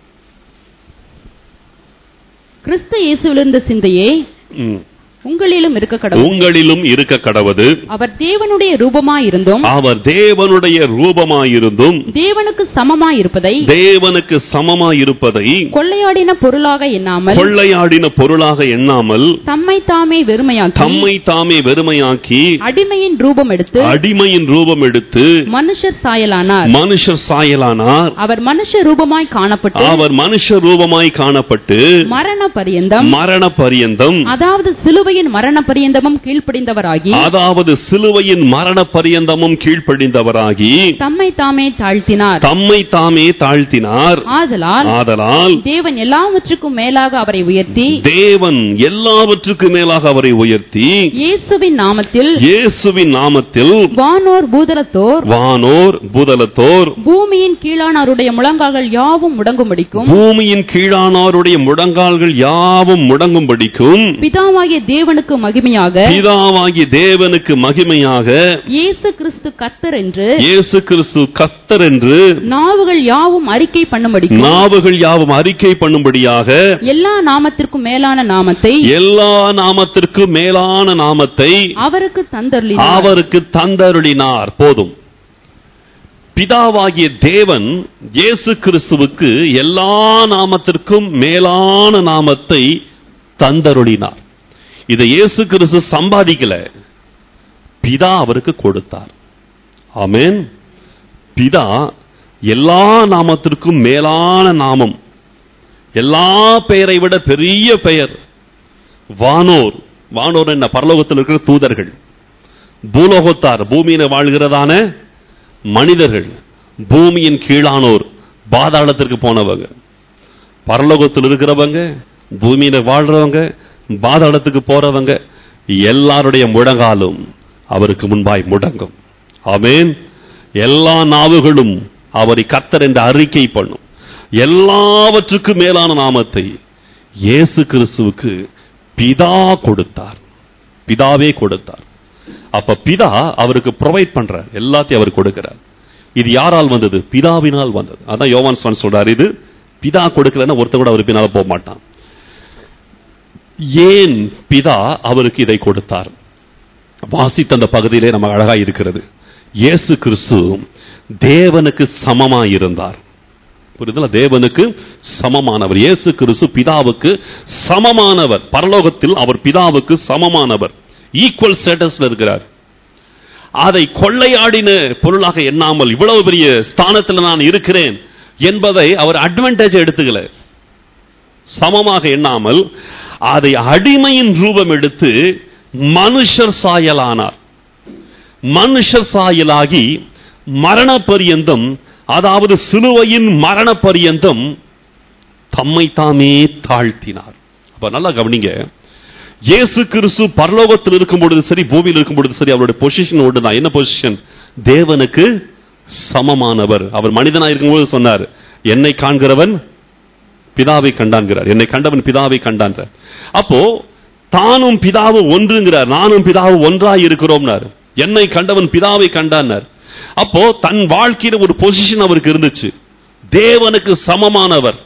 கிறிஸ்து இயேசுவிலிருந்த சிந்தையே உங்களிலும் இருக்க கடவுது. உங்களிலும் இருக்க கடவுது. அவர் தேவனுடைய ரூபமாயிருந்தும் அவர் தேவனுடைய ரூபமாயிருந்தும் தேவனுக்கு சமமாயிருப்பதை தேவனுக்கு சமமாயிருப்பதை கொள்ளையாடின பொருளாக எண்ணாமல் கொள்ளையாடின பொருளாக எண்ணாமல் தம்மை தாமே வெறுமையாக்கி தம்மை தாமே வெறுமையாக்கி அடிமையின் ரூபம் எடுத்து அடிமையின் ரூபம் எடுத்து மனுஷர் சாயலானார். மனுஷர் சாயலானார். அவர் மனுஷ ரூபமாய் காணப்பட்டு அவர் மனுஷ ரூபமாய் காணப்பட்டு மரண பரியந்தம் மரண பரியந்தம் அதாவது சிலுவையின் மரண பரியந்தமும் கீழ்ப்படிந்தவராகி அதாவது சிலுவையின் மரண பரியந்தமும் கீழ்ப்படிந்தவராகி தம்மை தாமே தாழ்த்தினார். தம்மை தாமே தாழ்த்தினார். ஆதலால் ஆதலால் தேவன் எல்லாவற்றுக்கும் மேலாக அவரை உயர்த்தி தேவன் எல்லாவற்றுக்கும் மேலாக அவரை உயர்த்தி இயேசுவின் நாமத்தில் இயேசுவின் நாமத்தில் வானோர் பூதலத்தோர் வானோர் பூதலத்தோர் பூமியின் கீழானாருடைய முழங்கால்கள் யாவும் முடங்கும்படிக்கும் பூமியின் கீழானாருடைய முழங்கால்கள் யாவும் முடங்கும்படிக்கும் பிதாவாகிய தேவனுக்கு மகிமையாக பிதாவாகிய தேவனுக்கு மகிமையாக இயேசு கிறிஸ்து கர்த்தர் என்று இயேசு கிறிஸ்து கர்த்தர் என்று நாவுகள் யாவும் அறிக்கை பண்ணும்படி நாவுகள் யாவும் அறிக்கை பண்ணும்படியாக எல்லா நாமத்திற்கும் மேலான நாமத்தை எல்லா நாமத்திற்கும் மேலான நாமத்தை அவருக்கு தந்தருளினார் அவருக்கு தந்தருளினார். போதும். பிதாவாகிய தேவன் இயேசு கிறிஸ்துவுக்கு எல்லா நாமத்திற்கும் மேலான நாமத்தை தந்தருளினார். இதை இயேசு கிறிஸ்து சம்பாதிக்கல, பிதா அவருக்கு கொடுத்தார். ஆமென். பிதா எல்லா நாமத்திற்கும் மேலான நாமம், எல்லா பெயரை விட பெரிய பெயர். வானோர், வானோர் என்ன? பரலோகத்தில் இருக்கிற தூதர்கள். பூலோகத்தார், பூமியில வாழ்கிறதான மனிதர்கள். பூமியின் கீழானோர், பாதாளத்திற்கு போனவங்க. பரலோகத்தில் இருக்கிறவங்க, பூமியில வாழ்றவங்க, பாதாளத்துக்கு போறவங்க, எல்லாருடைய முழங்காலும் அவருக்கு முன்பாய் முடங்கும். ஆமென். எல்லா நாவுகளும் அவரை கர்த்தர் என்று அறிக்கை பண்ணும். எல்லாவற்றுக்கும் மேலான நாமத்தை இயேசு கிறிஸ்துவுக்கு பிதா கொடுத்தார். பிதாவே கொடுத்தார். அப்ப பிதா அவருக்கு ப்ரொவைட் பண்றார், எல்லாத்தையும் அவர் கொடுக்கிறார். இது யாரால் வந்தது? பிதாவினால் வந்தது. அதான் யோவான் ஸ்நானன் சொல்றாரு, இது பிதா கொடுக்கலன்னா ஒருத்தர் கூட அவர் பின்னால போக மாட்டான். ஏன் பிதா அவருக்கு இதை கொடுத்தார்? வாசித்த அந்த பகுதியிலே நம்ம அழகா இருக்கிறது. இயேசு கிறிஸ்து தேவனுக்கு சமமாய் இருந்தார். புரியுதுல? தேவனுக்கு சமமானவர். இயேசு கிறிஸ்து பிதாவுக்கு சமமானவர். பரலோகத்தில் அவர் பிதாவுக்கு சமமானவர், ஈக்குவல் ஸ்டேட்டஸ்ல இருக்கிறார். அதை கொள்ளையாடின பொருளாக எண்ணாமல், இவ்வளவு பெரிய ஸ்தானத்தில் நான் இருக்கிறேன் என்பதை அவர் அட்வான்டேஜ் எடுத்துக்கல. சமமாக எண்ணாமல் அதை அடிமையின் ரூபம் எடுத்து மனுஷர் சாயலானார். மனுஷர் சாயலாகி மரண பரியந்தம், அதாவது சிலுவையின் மரண பரியந்தம் தம்மை தாமே தாழ்த்தினார். அப்ப நல்லா கவனிங்க, இயேசு கிறிஸ்து பரலோகத்தில் இருக்கும் பொழுது சரி, பூமியில் இருக்கும் பொழுது சரி, அவருடைய பொசிஷன் ஒன்றுதான். என்ன பொசிஷன்? தேவனுக்கு சமமானவர். அவர் மனிதனாக இருக்கும்போது சொன்னார், என்னை காண்கிறவன் பிதாவை கண்டான்கிறார், என்னை கண்டவன் பிதாவை கண்டான்றார். அப்போ தானும் பிதாவும் ஒன்றுங்கிறார், நானும் பிதாவும் ஒன்றாய் இருக்கிறோம்னார். என்னை கண்டவன் பிதாவை கண்டான்னார். அப்போ தன் வாழ்க்கையில ஒரு பொசிஷன் அவருக்கு இருந்துச்சு, தேவனுக்கு சமமானவர்.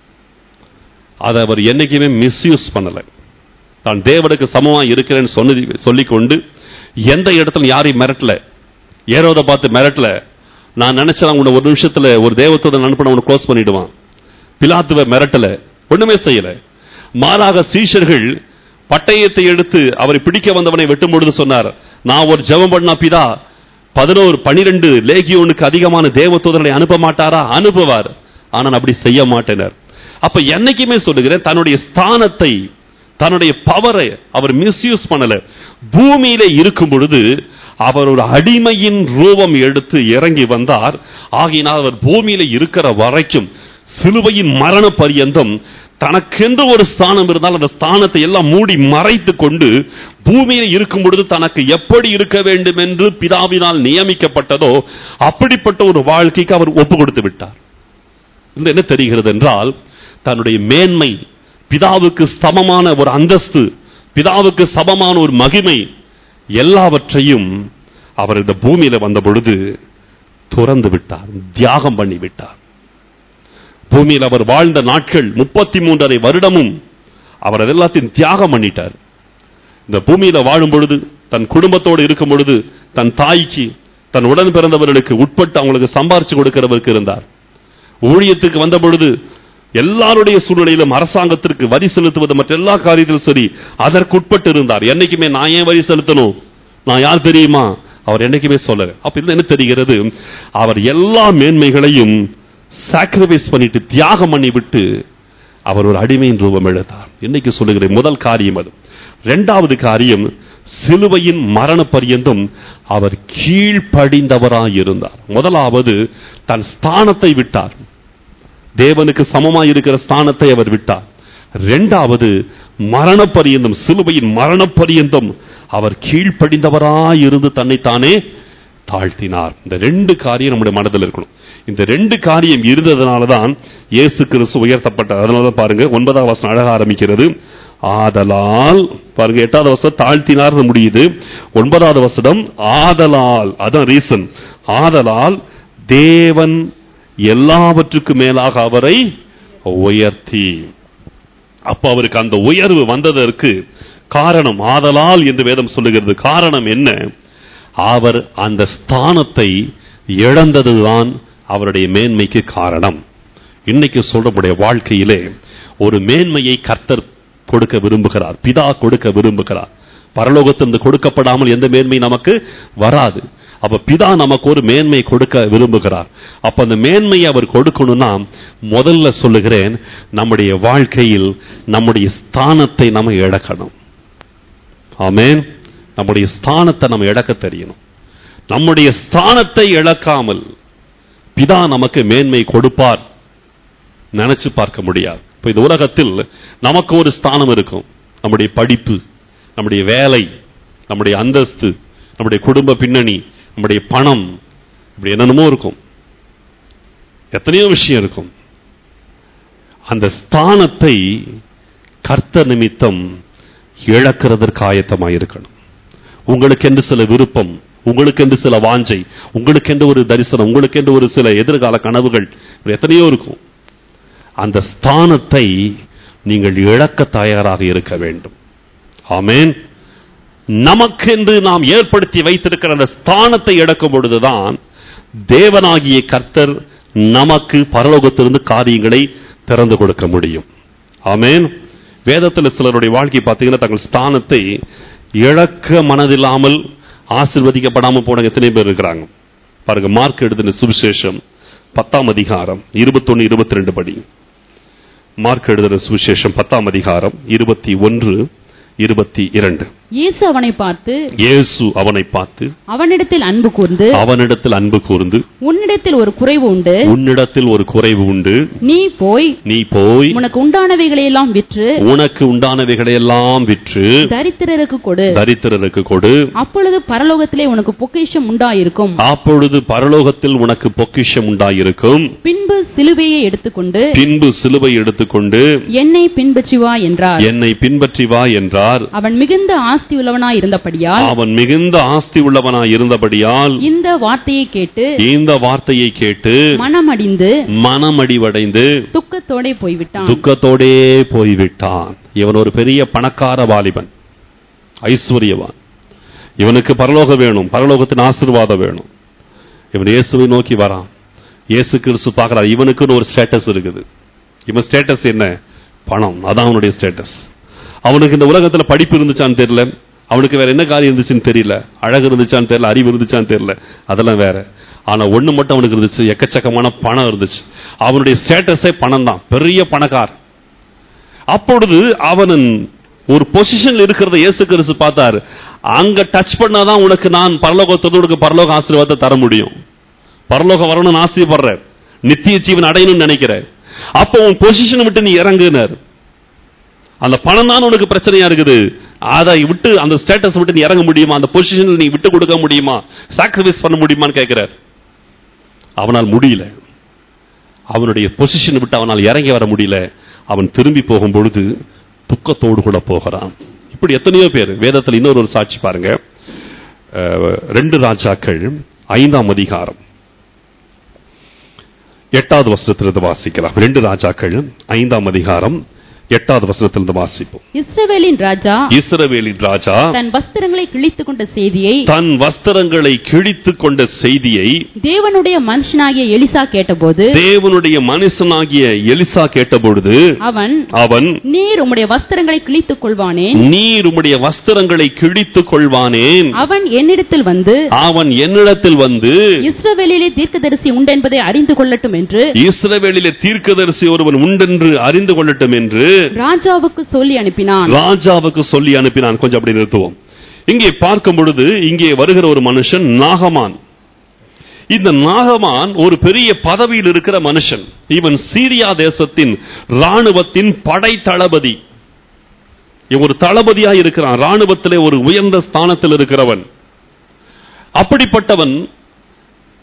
அதை அவர் என்னைக்குமே மிஸ்யூஸ் பண்ணல. தான் தேவனுக்கு சமமா இருக்கிறேன்னு சொன்னது சொல்லிக்கொண்டு எந்த இடத்துல யாரையும் மிரட்டல, ஏரோதை பார்த்து மிரட்டல. நான் நினைச்சேன் உன்னை ஒரு நிமிஷத்துல ஒரு தேவத்தோட அனுப்பின உன்னை க்ளோஸ் பண்ணிடுவான். பிலாத்துவை மிரட்டல, ஒண்ணுமே செய்யல. மாறாக சீஷர்கள் பட்டயத்தை எடுத்து அவரை பிடிக்க வந்தவனை வெட்டும் பொழுது சொன்னார், நான் ஒரு ஜெபம் பண்ணா பிதா பதினோரு பனிரெண்டு லேகியோனுக்கு அதிகமான தேவதூதர்களை அனுப்ப மாட்டாரா? அனுப்புவார். ஆனால் அப்படி செய்ய மாட்டேனர். அப்ப என்னைக்குமே சொல்லுகிறேன், தன்னுடைய ஸ்தானத்தை, தன்னுடைய பவரை அவர் மிஸ்யூஸ் பண்ணல. பூமியில இருக்கும் பொழுது அவர் ஒரு அடிமையின் ரூபம் எடுத்து இறங்கி வந்தார். ஆகினால் அவர் பூமியில இருக்கிற வரைக்கும் சிலுவையின் மரண பரியந்தம் தனக்கென்று ஒரு ஸ்தானம் இருந்தால் அந்த ஸ்தானத்தை எல்லாம் மூடி மறைத்து கொண்டு பூமியில் இருக்கும் பொழுது தனக்கு எப்படி இருக்க வேண்டும் என்று பிதாவினால் நியமிக்கப்பட்டதோ அப்படிப்பட்ட ஒரு வாழ்க்கைக்கு அவர் ஒப்பு கொடுத்து விட்டார். என்ன தெரிகிறது என்றால், தன்னுடைய மேன்மை, பிதாவுக்கு சமமான ஒரு அந்தஸ்து, பிதாவுக்கு சமமான ஒரு மகிமை, எல்லாவற்றையும் அவர் இந்த பூமியில வந்த பொழுது துறந்து விட்டார், தியாகம் பண்ணி விட்டார். பூமியில் அவர் வாழ்ந்த நாட்கள் முப்பத்தி மூன்றரை வருடமும் அவர் அதெல்லாத்தையும் தியாகம் பண்ணிட்டார். இந்த பூமியில வாழும் பொழுது, தன் குடும்பத்தோடு இருக்கும் பொழுது, தன் தாய்க்கு, தன் உடன் பிறந்தவர்களுக்கு உட்பட்டு அவங்களுக்கு சம்பாரிச்சு கொடுக்கிறவருக்கு இருந்தார். ஊழியத்துக்கு வந்த பொழுது எல்லாருடைய சூழ்நிலையிலும் அரசாங்கத்திற்கு வரி செலுத்துவது மற்ற எல்லா காரியத்திலும் சரி அதற்குட்பட்டு இருந்தார். என்னைக்குமே நான் ஏன் வரி செலுத்தணும், நான் யார் தெரியுமா, அவர் என்னைக்குமே சொல்லல. அப்ப இதுல என்ன தெரிகிறது, அவர் எல்லா மேன்மைகளையும் சாக்ரிஃபைஸ் பண்ணிட்டு தியாகம் பண்ணி விட்டு அவர் ஒரு அடிமையின் ரூபம் எடுத்தார். இன்னைக்கு சொல்லுகிறேன், முதல் காரியம் அது. இரண்டாவது காரியம், சிலுவையின் மரண பரியந்தம் அவர் கீழ்ப்படிந்தவராய் இருந்தார். முதலாவது தன் ஸ்தானத்தை விட்டார், தேவனுக்கு சமமாய் இருக்கிற ஸ்தானத்தை அவர் விட்டார். இரண்டாவது மரண பரியந்தம், சிலுவையின் மரண பரியந்தம் அவர் கீழ்ப்படிந்தவராய் இருந்து தன்னைத்தானே தாழ்த்தினார். இந்த ரெண்டு காரியம் நம்முடைய மனதில் இருக்கணும். இந்த ரெண்டு காரியம் இருந்ததுனால தான் இயேசு கிறிஸ்து உயர்த்தப்பட்டார். அதனால பாருங்க, ஒன்பதாம் வசனம் அழகா ஆரம்பிக்கிறது. ஆதலால் பாருங்க, எட்டாவது வசனம் தாழ்த்தினார் முடியுது. ஒன்பதாவது வசனம் ஆதலால், அதான் ரீசன். ஆதலால் தேவன் எல்லாவற்றுக்கும் மேலாக அவரை உயர்த்தி. அப்ப அவருக்கு அந்த உயர்வு வந்ததற்கு காரணம், ஆதலால் என்று வேதம் சொல்லுகிறது. காரணம் என்ன? அவர் அந்த ஸ்தானத்தை இழந்ததுதான் அவருடைய மேன்மைக்கு காரணம். இன்னைக்கு சொல்றக்கூடிய வாழ்க்கையிலே ஒரு மேன்மையை கர்த்தர் கொடுக்க விரும்புகிறார், பிதா கொடுக்க விரும்புகிறார். பரலோகத்திலிருந்து கொடுக்கப்படாமல் எந்த மேன்மை நமக்கு வராது. அப்ப பிதா நமக்கு ஒரு மேன்மை கொடுக்க விரும்புகிறார். அப்ப அந்த மேன்மையை அவர் கொடுக்கணும்னா, முதல்ல சொல்லுகிறேன், நம்முடைய வாழ்க்கையில் நம்முடைய ஸ்தானத்தை நம்ம இழக்கணும். ஆமென். நம்முடைய ஸ்தானத்தை நம்ம இழக்க தெரியணும். நம்முடைய ஸ்தானத்தை இழக்காமல் பிதா நமக்கு மேன்மை கொடுப்பார் நினைச்சு பார்க்க முடியாது. இப்ப இந்த உலகத்தில் நமக்கு ஒரு ஸ்தானம் இருக்கும். நம்முடைய படிப்பு, நம்முடைய வேலை, நம்முடைய அந்தஸ்து, நம்முடைய குடும்ப பின்னணி, நம்முடைய பணம், இப்படி என்னென்னமோ இருக்கும், எத்தனையோ விஷயம் இருக்கும். அந்த ஸ்தானத்தை கர்த்தர் நிமித்தம் இழக்கிறதற்கு ஆயத்தமாக இருக்கணும். உங்களுக்கென்று சில விருப்பம், உங்களுக்கென்று சில வாஞ்சை, உங்களுக்கென்று ஒரு தரிசனம், உங்களுக்கென்று ஒரு சில எதிர்கால கனவுகள், எத்தனையோ இருக்கும். அந்த ஸ்தானத்தை நீங்கள் இழக்க தயாராக இருக்க வேண்டும். ஆமென். நமக்கென்று நாம் ஏற்படுத்தி வைத்திருக்கிற அந்த ஸ்தானத்தை இழக்கும் பொழுதுதான் தேவனாகிய கர்த்தர் நமக்கு பரலோகத்திலிருந்து காரியங்களை திறந்து கொடுக்க முடியும். ஆமென். வேதத்தில் சிலருடைய வாழ்க்கை பார்த்தீங்கன்னா தங்கள் ஸ்தானத்தை இழக்க மனதில்லாமல் ஆசீர்வதிக்கப்படாமல் போன எத்தனை பேர் இருக்கிறாங்க பாருங்க. மார்க் எழுதின சுவிசேஷம் பத்தாம் அதிகாரம் இருபத்தொன்னு இருபத்தி ரெண்டு படி. மார்க் எழுதின சுவிசேஷம் பத்தாம் அதிகாரம் இருபத்தி ஒன்று இருபத்தி இரண்டு. இயேசு அவனை பார்த்து இயேசு அவனை பார்த்து அவனிடத்தில் அன்பு கூர்ந்து அவனிடத்தில் அன்பு கூர்ந்து உன்னிடத்தில் ஒரு குறைவு உண்டு உன்னிடத்தில் ஒரு குறைவு உண்டு நீ போய் நீ போய் உனக்கு உண்டானவைகளை எல்லாம் விற்று உனக்கு உண்டானவைகளை எல்லாம் விற்று தரித்திரருக்கு கொடு தரித்திரருக்கு கொடு அப்பொழுது பரலோகத்திலே உனக்கு பொக்கிஷம் உண்டாயிருக்கும் அப்பொழுது பரலோகத்தில் உனக்கு பொக்கிஷம் உண்டாயிருக்கும். பின்பு சிலுவையை எடுத்துக்கொண்டு பின்பு சிலுவை எடுத்துக்கொண்டு என்னை பின்பற்றி வா என்றார். என்னை பின்பற்றி வா என்றார். அவன் மிகுந்த ஆஸ்தி உள்ளவனாய் இருந்தபடியால் அவன் மிகுந்த ஆஸ்தி உள்ளவனாய் இருந்தபடியால் இந்த வார்த்தையை கேட்டு இந்த வார்த்தையை கேட்டு மனமடிந்து மனமடிவடைந்து துக்கத்தோடே போய்விட்டான் துக்கத்தோடே போய்விட்டான். இவன் ஒரு பெரிய பணக்கார வாலிபன், ஐஸ்வர்யவான். இவனுக்கு பரலோகம் வேணும், பரலோகத்தின் ஆசீர்வாதம் வேணும். இவன் இயேசுவை நோக்கி வரான். இயேசு கிறிஸ்து பார்க்கிறார், இவனுக்குன்னு ஒரு ஸ்டேட்டஸ் இருக்குது. இவன் ஸ்டேட்டஸ் என்ன? பணம். அதான் அவனுடைய ஸ்டேட்டஸ். அவனுக்கு இந்த உலகத்துல படிப்பு இருந்துச்சான்னு தெரியல, அவனுக்கு வேற என்ன காரியம் இருந்துச்சுன்னு தெரியல, அழகு இருந்துச்சான்னு தெரியல, அறிவு இருந்துச்சான்னு தெரியல, அதெல்லாம் வேற. ஆனா ஒண்ணு மட்டும் அவனுக்கு இருந்துச்சு, எக்கச்சக்கமான பணம் இருந்துச்சு. அவனுடைய ஸ்டேட்டஸே பணம் தான், பெரிய பணக்கார். அப்பொழுது அவன் ஒரு பொசிஷன்ல இருக்கிறத இயேசு கிறிஸ்து பார்த்தாரு. அங்க டச் பண்ணாதான் உனக்கு நான் பரலோகத்தோடு உனக்கு பரலோக ஆசீர்வாதத்தை தர முடியும். பரலோகம் வரணும்னு ஆசைப்படுற, நித்திய ஜீவன் அடையணும்னு நினைக்கிற, அப்போ உன் பொசிஷனை விட்டு நீ இறங்குனார். அந்த பணம் தான் உனக்கு பிரச்சனையா இருக்குது. அதை விட்டு, அந்த ஸ்டேட்டஸ் விட்டு நீ இறங்க முடியுமா? அந்த பொசிஷனில் நீ விட்டு கொடுக்க முடியுமா? சாக்ரிஃபைஸ் பண்ண முடியுமான்னு கேட்கிறார். அவனால் முடியல. அவனுடைய பொசிஷனை விட்டு அவனால் இறங்கி வர முடியல. அவன் திரும்பி போகும் பொழுது துக்கத்தோடு கூட போகிறான். இப்படி எத்தனையோ பேர். வேதத்தில் இன்னொரு ஒரு சாட்சி பாருங்க. ரெண்டு ராஜாக்கள் ஐந்தாம் அதிகாரம் எட்டாவது வசனத்திலிருந்து வாசிக்கலாம். ரெண்டு ராஜாக்கள் ஐந்தாம் அதிகாரம் எட்டாவது வசனத்திலிருந்து வாசிப்போம். இஸ்ரவேலின் ராஜா இஸ்ரவேலின் ராஜா தன் வஸ்திரங்களை கிழித்துக் கொண்ட செய்தியை தன் வஸ்திரங்களை கிழித்துக் கொண்ட செய்தியை தேவனுடைய மனுஷனாகிய எலிசா கேட்டபோது தேவனுடைய மனுஷனாகிய எலிசா கேட்டபொழுது அவன் அவன் நீர் உம்முடைய வஸ்திரங்களை கிழித்துக் கொள்வானேன் நீர் உம்முடைய வஸ்திரங்களை கிழித்துக் கொள்வானேன் அவன் என்னிடத்தில் வந்து அவன் என்னிடத்தில் வந்து இஸ்ரவேலிலே தீர்க்கதரிசி உண்டென்பதை அறிந்து கொள்ளட்டும் என்று இஸ்ரவேலிலே தீர்க்கதரிசி ஒருவன் உண்டென்று அறிந்து கொள்ளட்டும் என்று ராஜாவுக்கு சொல்லி அனுப்பினான். ராஜாவுக்கு சொல்லி அனுப்பினான். கொஞ்சம் அப்படி நிறுத்துவோம். இங்கே பார்க்கும் பொழுது இங்கே வருகிற ஒரு மனுஷன் நாகமான். இந்த நாகமான் ஒரு பெரிய பதவியில் இருக்கிற மனுஷன். இவன் சீரியா தேசத்தின் ராணுவத்தின் படை தளபதி. இவன் ஒரு தளபதியாக இருக்கிறான். ராணுவத்திலே ஒரு உயர்ந்த ஸ்தானத்தில் இருக்கிறவன். அப்படிப்பட்டவன்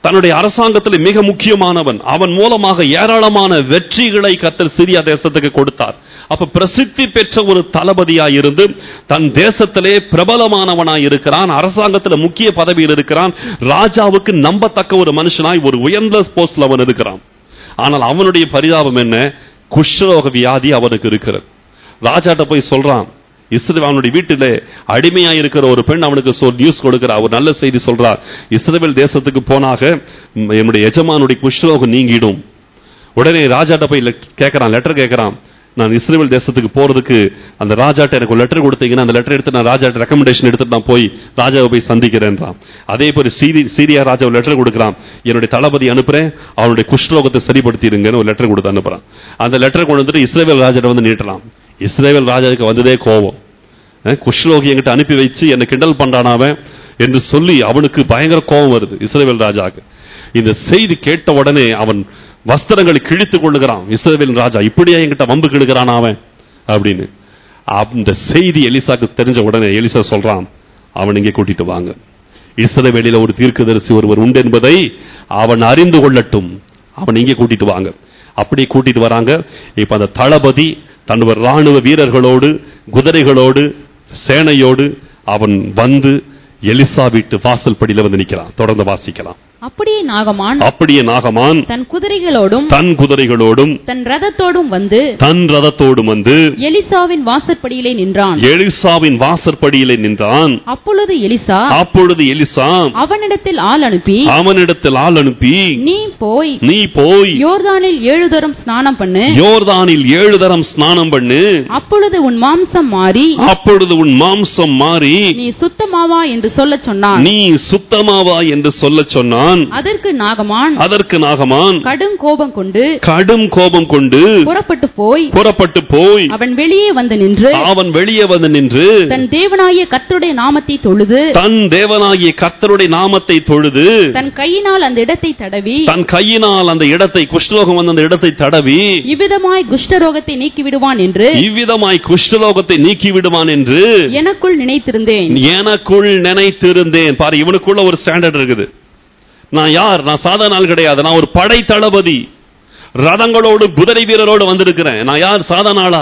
தன்னுடைய அரசாங்கத்தில் மிக முக்கியமானவன். அவன் மூலமாக ஏராளமான வெற்றிகளை கர்த்தர் சிரியா தேசத்துக்கு கொடுத்தார். அப்ப பிரசித்தி பெற்ற ஒரு தளபதியாயிருந்து தன் தேசத்திலே பிரபலமானவனாய் இருக்கிறான், அரசாங்கத்தில் முக்கிய பதவியில் இருக்கிறான், ராஜாவுக்கு நம்பத்தக்க ஒரு மனுஷனாய் ஒரு உயர்ந்த போஸ்ட்ல அவன் இருக்கிறான். ஆனால் அவனுடைய பரிதாபம் என்ன? குஷ்ரோக வியாதி அவனுக்கு இருக்கிறது. ராஜாட்ட போய் சொல்றான், இஸ்ரவேல் அவனுடைய வீட்டிலே அடிமையா இருக்கிற ஒரு பெண் அவனுக்கு நியூஸ் கொடுக்கிறார், ஒரு நல்ல செய்தி சொல்றார். இஸ்ரவேல் தேசத்துக்கு போனாக என்னுடைய எஜமானுடைய குஷ்ரோகம் நீங்கிடும். உடனே ராஜாட்ட போய் கேட்கறான், லெட்டர் கேட்கறான். நான் இஸ்ரவேல் தேசத்துக்கு போறதுக்கு அந்த ராஜாட்ட எனக்கு லெட்டர் கொடுத்தீங்கன்னா அந்த லெட்டர் எடுத்து நான் ராஜாட்ட ரெக்கமெண்டேஷன் எடுத்துட்டு நான் போய் ராஜாவை போய் சந்திக்கிறேன்றான். அதே போல சீரி சீரியா ராஜா லெட்டர் கொடுக்குறான், என்னுடைய தளபதி அனுப்புறேன், அவனுடைய குஷ்ரோகத்தை சரிப்படுத்திடுங்கன்னு ஒரு லெட்டர் கொடுத்து அனுப்புறான். அந்த லெட்டர் கொண்டு வந்துட்டு இஸ்ரவேல் ராஜாட்ட வந்து நீட்டலாம். இஸ்ரவேல் ராஜாவுக்கு வந்ததே கோபம். குஷ்ரோகி என்கிட்ட அனுப்பி வச்சு என்னை கிண்டல் பண்றானவன் என்று சொல்லி அவனுக்கு பயங்கர கோபம் வருது இஸ்ரவேல் ராஜாவுக்கு. இந்த செய்தி கேட்ட உடனே அவன் வஸ்திரங்களை கிழித்துக் கொள்ளுகிறான். இஸ்ரவேல் ராஜா இப்படியா என்கிட்ட வம்பு கிழக்கிறான் அவன் அப்படின்னு. அந்த செய்தி எலிசாக்கு தெரிஞ்ச உடனே எலிசா சொல்றான், அவன் இங்கே கூட்டிட்டு வாங்க, இஸ்ரவேலில ஒரு தீர்க்கதரிசி ஒருவர் உண்டு என்பதை அவன் அறிந்து கொள்ளட்டும், அவன் இங்கே கூட்டிட்டு வாங்க. அப்படி கூட்டிட்டு வராங்க. இப்ப அந்த தளபதி தன்னுடைய ராணுவ வீரர்களோடு குதிரைகளோடு சேனையோடு அவன் வந்து எலிசா வீட்டு வாசல் படியில வந்து நிற்கிறான். தொடர்ந்து வாசிக்கலாம். அப்படியே நாகமான் அப்படியே நாகமான் தன் குதிரைகளோடும் தன் குதிரைகளோடும் தன் ரதத்தோடும் வந்து தன் ரதத்தோடும் வந்து எலிசாவின் வாசற்படியிலே நின்றான். எலிசாவின் வாசற்படியிலே நின்றான். அப்பொழுது எலிசா அப்பொழுது எலிசா அவனிடத்தில் ஆள் அனுப்பி அவனிடத்தில் ஆள் அனுப்பி நீ போய் நீ போய் யோர்தானில் ஏழு தரம் ஸ்நானம் பண்ணு யோர்தானில் ஏழு தரம் ஸ்நானம் பண்ணு அப்பொழுது உன் மாம்சம் மாறி அப்பொழுது உன் மாம்சம் மாறி நீ சுத்தமாவா என்று சொல்ல சொன்னான். நீ சுத்தமாவா என்று சொல்ல சொன்னான். அதற்கு நாகமான் அதற்கு நாகமான் கடும் கோபம் கொண்டு கடும் கோபம் கொண்டு புறப்பட்டு போய் புறப்பட்டு போய் அவன் வெளியே வந்து நின்று அவன் வெளியே வந்து நின்று தன் தேவனாகிய கர்த்தருடைய நாமத்தை தொழுது தன் தேவனாகிய கர்த்தருடைய நாமத்தை தொழுது தன் கையினால் அந்த இடத்தை தடவி தன் கையினால் அந்த இடத்தை குஷ்டரோகம் வந்த அந்த இடத்தை தடவி இவ்விதமாய் குஷ்டரோகத்தை நீக்கி விடுவான் என்று இவ்விதமாய் குஷ்டரோகத்தை நீக்கி விடுவான் என்று எனக்குள் நினைத்திருந்தேன் எனக்குள் நினைத்திருந்தேன். பாரு, இவனுக்குள்ள ஒரு ஸ்டாண்டர்ட் இருக்குது. நான் யார்? நான் சாதாரண ஆள் கிடையாது. நான் ஒரு படை தளபதி, ரதங்களோடு குதிரை வீரரோடு வந்திருக்கிறேன். நான் யார்? சாதாரண ஆளா?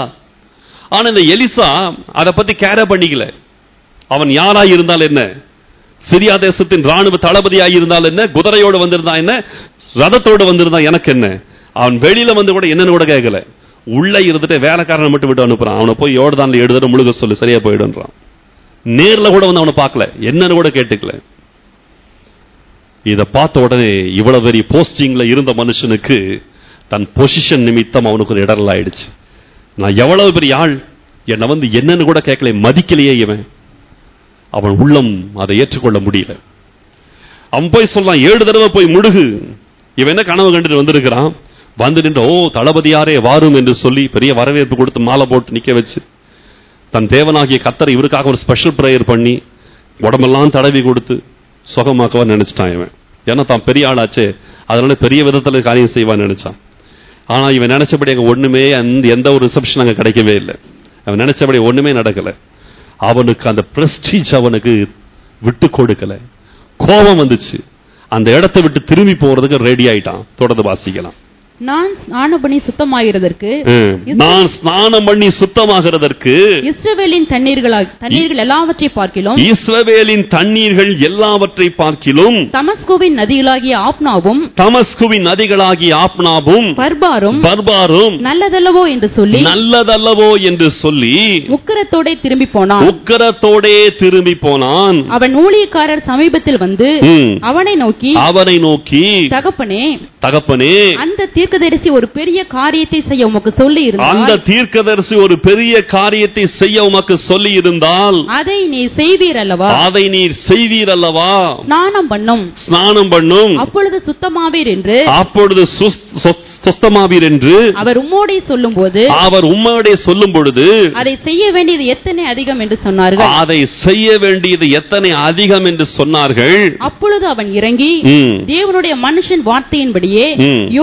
ஆனா இந்த எலிசா அதை பத்தி கேர பண்ணிக்கல. அவன் யாராய் இருந்தால் என்ன, சிரியா தேசத்தின் ராணுவ தளபதியாய் இருந்தால் என்ன, குதிரையோடு வந்திருந்தா என்ன, ரதத்தோடு வந்திருந்தா எனக்கு என்ன, அவன் வெளியில வந்து கூட என்னன்னு கூட கேட்கல. உள்ள இருந்துட்டு வேலைக்காரனை மட்டும் விட்டு அனுப்புறான். அவனை போய் யோர்தான்ல எழுதுற முழுக சொல்லு, சரியா போயிடுன்றான். நேர்ல கூட வந்து அவனை பார்க்கல, என்னன்னு கூட கேட்டுக்கல. இதை பார்த்த உடனே இவ்வளவு பெரிய போஸ்டிங்ல இருந்த மனுஷனுக்கு தன் பொசிஷன் நிமித்தம் அவனுக்கு ஒரு இடரல் ஆயிடுச்சு. நான் எவ்வளவு பெரிய ஆள், என்னை வந்து என்னன்னு கூட கேட்கல, மதிக்கலையே இவன். அவன் உள்ளம் அதை ஏற்றுக்கொள்ள முடியல. அவன் போய் சொல்றான், ஏழு தடவை போய் முடுகு. இவன் என்ன கனவு கண்டுட்டு வந்திருக்கிறான். வந்து நின்று ஓ தளபதியாரே வாரும் என்று சொல்லி பெரிய வரவேற்பு கொடுத்து மாலை போட்டு நிக்க வச்சு தன் தேவனாகிய கர்த்தரை இவருக்காக ஒரு ஸ்பெஷல் பிரேயர் பண்ணி உடம்பெல்லாம் தடவி கொடுத்து சுகமாக்கவா நினைச்சிட்டான் இவன். ஏன்னா தான் பெரிய ஆளாச்சே, அதனால பெரிய விதத்துல காரியம் செய்வான்னு நினைச்சான். ஆனா இவன் நினைச்சபடி அங்க ஒண்ணுமே, எந்த ஒரு ரிசப்ஷன் அங்க கிடைக்கவே இல்லை. அவன் நினைச்சபடி ஒண்ணுமே நடக்கல. அவனுக்கு அந்த பிரஸ்டீஜ் அவனுக்கு விட்டு கொடுக்கல. கோபம் வந்துச்சு. அந்த இடத்தை விட்டு திரும்பி போறதுக்கு ரெடி ஆயிட்டான். தொடர்ந்து வாசிக்கலாம். நான் ஸ்நானம் பண்ணி சுத்தமாகிறதற்கு நான் ஸ்நானம் பண்ணி சுத்தமாகிறதற்கு இஸ்ரவேலின் தண்ணீர்கள் தண்ணீர்கள் எல்லாவற்றை பார்க்கிலும் இஸ்ரவேலின் தண்ணீர்கள் எல்லாவற்றை பார்க்கிலும் தமஸ்குவின் நதிகளாகிய ஆப்னாவும் தமஸ்குவின் நதிகளாகிய ஆப்னாவும் பர்பாரும் பர்பாரும் நல்லதல்லவோ என்று சொல்லி நல்லதல்லவோ என்று சொல்லி உக்கிரத்தோடே திரும்பி போனான். உக்கிரத்தோடே திரும்பி போனான். அவன் ஊழியக்காரர் சமீபத்தில் வந்து அவனை நோக்கி அவனை நோக்கி தகப்பனே தகப்பனே அந்த தீர்க்கதரிசி ஒரு பெரிய காரியத்தை செய்ய உமக்கு சொல்லி இருந்தால் அந்த தீர்க்கதரிசி ஒரு பெரிய காரியத்தை செய்ய உமக்கு சொல்லி இருந்தால் அதை நீர் செய்வீர் அல்லவா அதை நீர் செய்வீர் அல்லவா ஸ்நானம் பண்ணும் ஸ்நானம் பண்ணும் அப்பொழுது சுத்தமாவீர் என்று அப்பொழுது சுத்தமாவீர் என்று அவர் உம்மோடே சொல்லும்போது அவர் உம்மோடே சொல்லும் பொழுது அதை செய்ய வேண்டியது எத்தனை அதிகம் என்று சொன்னார்கள். அதை செய்ய வேண்டியது எத்தனை அதிகம் என்று சொன்னார்கள். அப்பொழுது அவன் இறங்கி தேவனுடைய மனுஷன் வார்த்தையின்படியே யோர்தானில்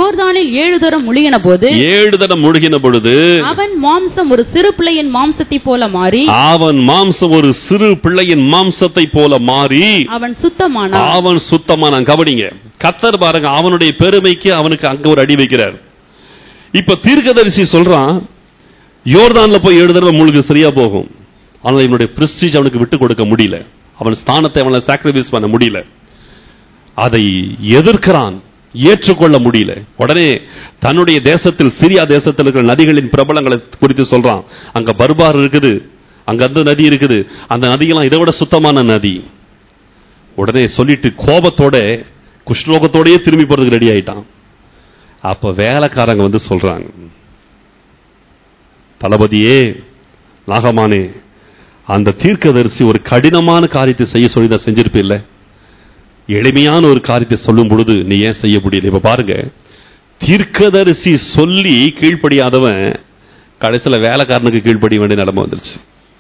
ஏழு தரம் முழுகின போது ஏழு தரம் முழுகின பொழுது அவன் மாம்சம் ஒரு சிறு பிள்ளையின் மாம்சத்தை போல மாறி அவன் மாம்சம் ஒரு சிறு பிள்ளையின் மாம்சத்தை போல மாறி அவன் சுத்தமானான். அவன் சுத்தமானான். கவனிங்க, கர்த்தர் பாருங்க, அவனுடைய பெருமைக்கு அவனுக்கு அங்க ஒரு அடி வைக்கிறார். இப்ப தீர்க்கதரிசி சொல்றான், யோர்தான்ல போய் ஏழு தடவை முழுகு சரியா போகும். ஆனால் இவனுடைய பிரஸ்டீஜ் அவனுக்கு விட்டு கொடுக்க முடியல. அவன் ஸ்தானத்தை அவனை சாக்ரிஃபைஸ் பண்ண முடியல. அதை எதிர்க்கிறான், ஏற்றுக்கொள்ள முடியல. உடனே தன்னுடைய தேசத்தில், சிரியா தேசத்தில் இருக்கிற நதிகளின் பிரபலங்களை குறித்து சொல்றான். அங்க பர்பார் இருக்குது, அங்க அந்த நதி இருக்குது, அந்த நதியெல்லாம் இதை விட சுத்தமான நதி. உடனே சொல்லிட்டு கோபத்தோட குஷ்ரோகத்தோடயே திரும்பி போறதுக்கு ரெடி ஆயிட்டான். அப்ப வேலைக்காரங்க வந்து சொல்றாங்க, தளபதியே, நாகமானே, அந்த தீர்க்கதரிசி ஒரு கடினமான காரியத்தை செய்ய சொல்லி தான் செஞ்சிருப்பில்ல, எளிமையான ஒரு காரியத்தை சொல்லும் பொழுது நீ ஏன் செய்ய முடியல? இப்ப பாருங்க, தீர்க்கதரிசி சொல்லி கீழ்ப்படியாதவன் கடைசியில வேலைக்காரனுக்கு கீழ்ப்படிய வேண்டிய நிலைமை வந்துருச்சு.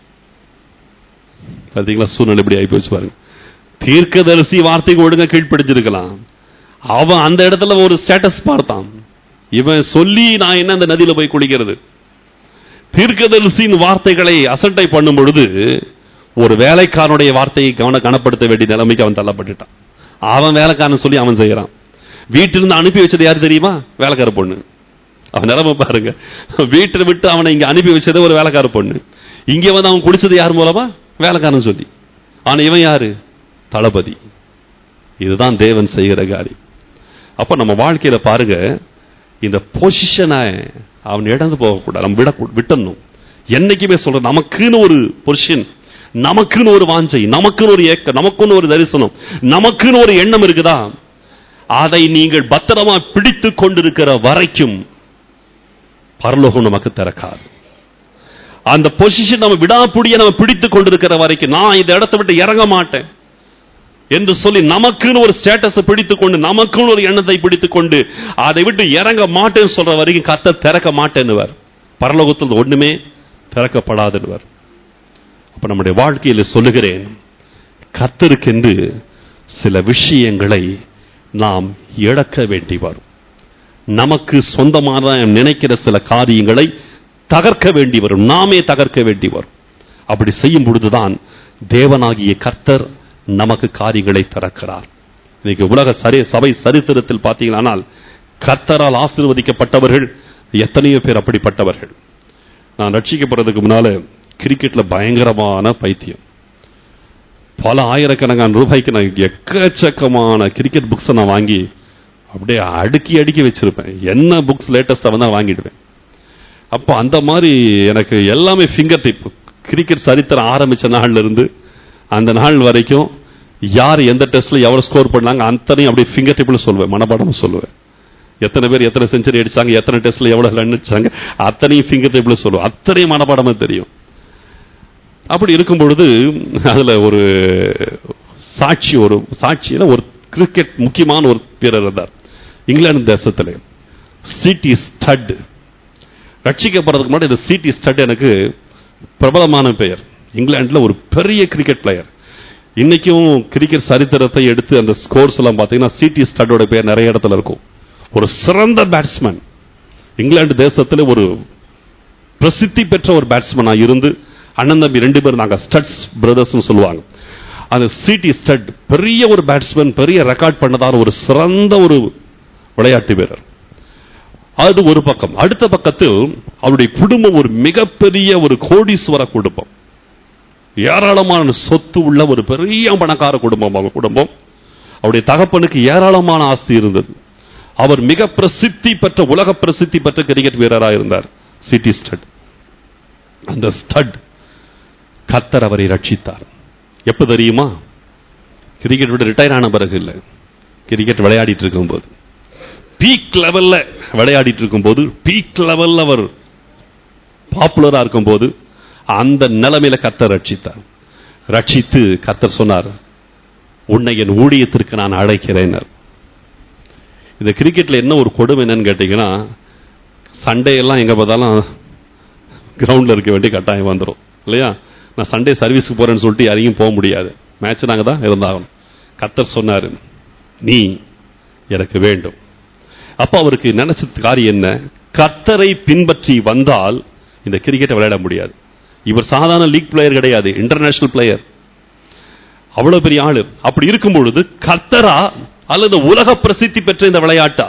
பாத்தீங்களா சூழ்நிலை எப்படி ஆகி போச்சு பாருங்க. தீர்க்கதரிசி வார்த்தைக்கு ஒழுங்கா கீழ்ப்படிஞ்சிருக்கலாம், அவன் அந்த இடத்துல ஒரு ஸ்டேட்டஸ் பார்த்தான். இவன் சொல்லி நான் என்ன அந்த நதியில போய் குளிக்கிறது? தீர்க்கதரிசியின் வார்த்தைகளை அசட்டை பண்ணும் பொழுது ஒரு வேலைக்காரனுடைய வார்த்தையை கவன கனப்படுத்த வேண்டிய நிலைமைக்கு அவன் தள்ளப்பட்டுட்டான். அவன் வேலைக்காரன் சொல்லி அவன் செய்யறான். வீட்டிலிருந்து அனுப்பி வச்சது யாரு தெரியுமா? வேலைக்கார பொண்ணு. அவன் நிலைமை பாருங்க, வீட்டை விட்டு அவனை இங்க அனுப்பி வச்சது ஒரு வேலைக்கார பொண்ணு. இங்க வந்து அவன் குடிச்சது யார் மூலமா? வேலைக்காரன் சொல்லி. ஆனா இவன் யாரு? தளபதி. இதுதான் தேவன் செய்கிற காரியம். அப்ப நம்ம வாழ்க்கையில பாருங்க, இந்த பொசிஷனை அவன் இழந்து போகக்கூடாது, நம்ம விட விட்டணும். என்னைக்குமே சொல்ற, நமக்குன்னு ஒரு பொசிஷன், நமக்குன்னு ஒரு வாஞ்சை, நமக்குன்னு ஒரு ஏக்கம், நமக்குன்னு ஒரு தரிசனம், நமக்குன்னு ஒரு எண்ணம் இருக்குதா, அதை நீங்கள் பத்திரமா பிடித்து கொண்டிருக்கிற வரைக்கும் பரலோகம் நமக்கு திறக்காது. அந்த பொசிஷன் நம்ம விடாப்புடிய நம்ம பிடித்து கொண்டிருக்கிற வரைக்கும், நான் இந்த இடத்தை விட்டு இறங்க மாட்டேன் என்று சொல்லி நமக்குன்னு ஒரு ஸ்டேட்டஸை பிடித்துக் கொண்டு, நமக்குன்னு ஒரு எண்ணத்தை பிடித்துக் கொண்டு அதை விட்டு இறங்க மாட்டேன்னு சொல்ற வரைக்கும் கர்த்தர் திறக்க மாட்டேன்னுவார். பரலோகத்தில் ஒண்ணுமே திறக்கப்படாதுன்னுவார். அப்ப நம்முடைய வாழ்க்கையில் சொல்லுகிறேன், கர்த்தருக்கென்று சில விஷயங்களை நாம் இழக்க வேண்டி வரும். நமக்கு சொந்தமான நினைக்கிற சில காரியங்களை தகர்க்க வேண்டி வரும், நாமே தகர்க்க வேண்டி வரும். அப்படி செய்யும் பொழுதுதான் தேவனாகிய கர்த்தர் நமக்கு காரியங்களை திறக்கிறார். இன்னைக்கு உலக சரி சபை சரித்திரத்தில் பார்த்தீங்கன்னா, கர்த்தரால் ஆசீர்வதிக்கப்பட்டவர்கள் எத்தனையோ பேர் அப்படிப்பட்டவர்கள். நான் ரட்சிக்கப்படுறதுக்கு முன்னால கிரிக்கெட்ல பயங்கரமான பைத்தியம். பல ஆயிரக்கணக்கான ரூபாய்க்கு நான் எக்கச்சக்கமான கிரிக்கெட் புக்ஸை நான் வாங்கி அப்படியே அடுக்கி அடுக்கி வச்சிருப்பேன். என்ன புக்ஸ் லேட்டஸ்டா வந்தா வாங்கிடுவேன். அப்போ அந்த மாதிரி எனக்கு எல்லாமே ஃபிங்கர் டிப். கிரிக்கெட் சரித்திரம் ஆரம்பிச்ச நாள்ல இருந்து அந்த நாள் வரைக்கும் யார் எந்த டெஸ்ட்ல எவ்வளவு ஸ்கோர் பண்ணாங்க அத்தனையும் அப்படியே ஃபிங்கர் டிப்ல சொல்லுவேன், மனப்பாடம் சொல்லுவேன். எத்தனை பேர் எத்தனை செஞ்சுரி அடிச்சாங்க, எத்தனை டெஸ்ட்ல எவ்வளவு ரன் அடிச்சாங்க, அத்தனையும் ஃபிங்கர் டிப்ல சொல்லுவேன். அத்தனையும் மனப்பாடமா தெரியும். அப்படி இருக்கும் பொழுது அதுல ஒரு சாட்சி, ஒரு சாட்சியில ஒரு கிரிக்கெட் முக்கியமான ஒரு வீரர் இருந்தார் இங்கிலாந்து தேசத்துல, சிடி ஸ்டட். ரட்சிக்கப்படுறதுக்கு முன்னாடி இந்த சிடி ஸ்டட் எனக்கு பிரபலமான பெயர். இங்கிலாந்துல ஒரு பெரிய கிரிக்கெட் பிளேயர். இன்னைக்கும் கிரிக்கெட் சரித்திரத்தை எடுத்து அந்த ஸ்கோர்ஸ் எல்லாம் பார்த்தீங்கன்னா சிடி ஸ்டட்டோட பேர் நிறைய இடத்துல இருக்கும். ஒரு சிறந்த பேட்ஸ்மேன், இங்கிலாந்து தேசத்துல ஒரு பிரசித்தி பெற்ற ஒரு பேட்ஸ்மேனா இருந்து, அண்ணன் தம்பி ரெண்டு பேரும் நாங்க ஸ்டட்ஸ் பிரதர்ஸ் சொல்லுவாங்க. அந்த சிடி ஸ்டட் பெரிய ஒரு பேட்ஸ்மேன், பெரிய ரெக்கார்ட் பண்ணதான ஒரு சிறந்த ஒரு விளையாட்டு வீரர். அது ஒரு பக்கம். அடுத்த பக்கத்தில் அவருடைய குடும்பம் ஒரு மிகப்பெரிய ஒரு கோடீஸ்வர குடும்பம், ஏராளமான சொத்து உள்ள ஒரு பெரிய பணக்கார குடும்பம். அவங்க குடும்பம், அவருடைய தகப்பனுக்கு ஏராளமான ஆஸ்தி இருந்தது. அவர் மிக பிரசித்தி பெற்ற, உலக பிரசித்தி பெற்ற கிரிக்கெட் வீரராக இருந்தார் சிடி ஸ்டட். அந்த ஸ்டட் கர்த்தர் அவரை ரட்சித்தார். எப்ப தெரியுமா? கிரிக்கெட் விட்டு ரிட்டையர் ஆன பிறகு இல்லை, கிரிக்கெட் விளையாடிட்டு இருக்கும்போது, பீக் லெவல்ல விளையாடிட்டு இருக்கும்போது, பீக் லெவல்ல அவர் பாப்புலரா இருக்கும்போது, அந்த நிலைமையில கர்த்தர் ரட்சித்தார். ரட்சித்து கர்த்தர் சொன்னார், உன்னை என் ஊழியத்திற்கு நான் அழைக்கிறேன். இந்த கிரிக்கெட்ல என்ன ஒரு கொடுமை என்னன்னு கேட்டீங்கன்னா, சண்டே எல்லாம் எங்க பார்த்தாலும் கிரவுண்ட்ல இருக்க வேண்டிய கட்டாயம் வந்துடும் இல்லையா? நான் சண்டே சர்வீஸ்க்கு போறேன்னு சொல்லிட்டு யாரையும் போக முடியாது, மேட்ச் நாங்க தான் இருந்தாகணும். கர்த்தர் சொன்னாரு, நீ எனக்கு வேண்டும். அப்ப அவருக்கு நினைச்ச காரியம் என்ன? கர்த்தரை பின்பற்றி வந்தால் இந்த கிரிக்கெட்டை விளையாட முடியாது. இவர் சாதாரண லீக் பிளேயர் கிடையாது, இன்டர்நேஷனல் பிளேயர், அவ்வளவு பெரிய ஆளு. அப்படி இருக்கும் பொழுது கர்த்தரா அல்லது உலக பிரசித்தி பெற்ற இந்த விளையாட்டா?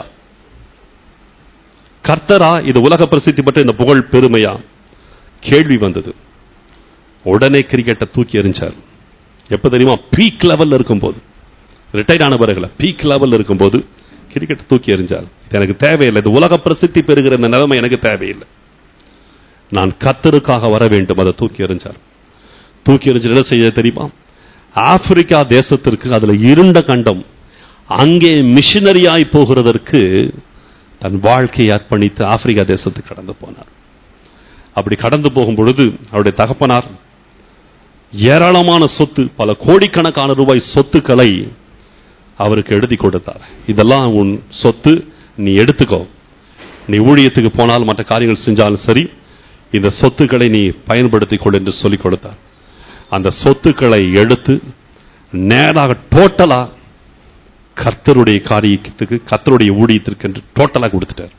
கர்த்தரா இது உலக பிரசித்தி பெற்ற இந்த புகழ் பெருமையா? கேள்வி வந்தது. உடனே கிரிக்கெட்டை தூக்கி எறிஞ்சார். எப்ப தெரியுமா? பீக் லெவல்ல இருக்கும்போது, ரிட்டையர்ட் ஆன பிறகு பீக் லெவல்ல இருக்கும்போது கிரிக்கெட்டை தூக்கி எறிஞ்சார். எனக்கு தேவையில்லை, இது உலக பிரசித்தி பெறுகிற இந்த நிலைமை எனக்கு தேவையில்லை, நான் கர்த்தருக்காக வர வேண்டும். அதை தூக்கி எறிஞ்சார். தூக்கி எறிஞ்சு என்ன செய்ய தெரியுமா? ஆப்பிரிக்கா தேசத்திற்கு, அதுல இருண்ட கண்டம், அங்கே மிஷனரியாய் போகிறதற்கு தன் வாழ்க்கையை அர்ப்பணித்து ஆப்பிரிக்கா தேசத்துக்கு கடந்து போனார். அப்படி கடந்து போகும் பொழுது அவருடைய தகப்பனார் ஏராளமான சொத்து, பல கோடிக்கணக்கான ரூபாய் சொத்துக்களை அவருக்கு எழுதி கொடுத்தார். இதெல்லாம் உன் சொத்து, நீ எடுத்துக்கோ, நீ ஊழியத்துக்கு போனாலும் மற்ற காரியங்கள் செஞ்சாலும் சரி, இந்த சொத்துக்களை நீ பயன்படுத்திக் கொள் என்று சொல்லிக் கொடுத்தார். அந்த சொத்துக்களை எடுத்து நேராக டோட்டலா கர்த்தருடைய காரியத்துக்கு, கர்த்தருடைய ஊழியத்திற்கு என்று டோட்டலா கொடுத்துட்டார்.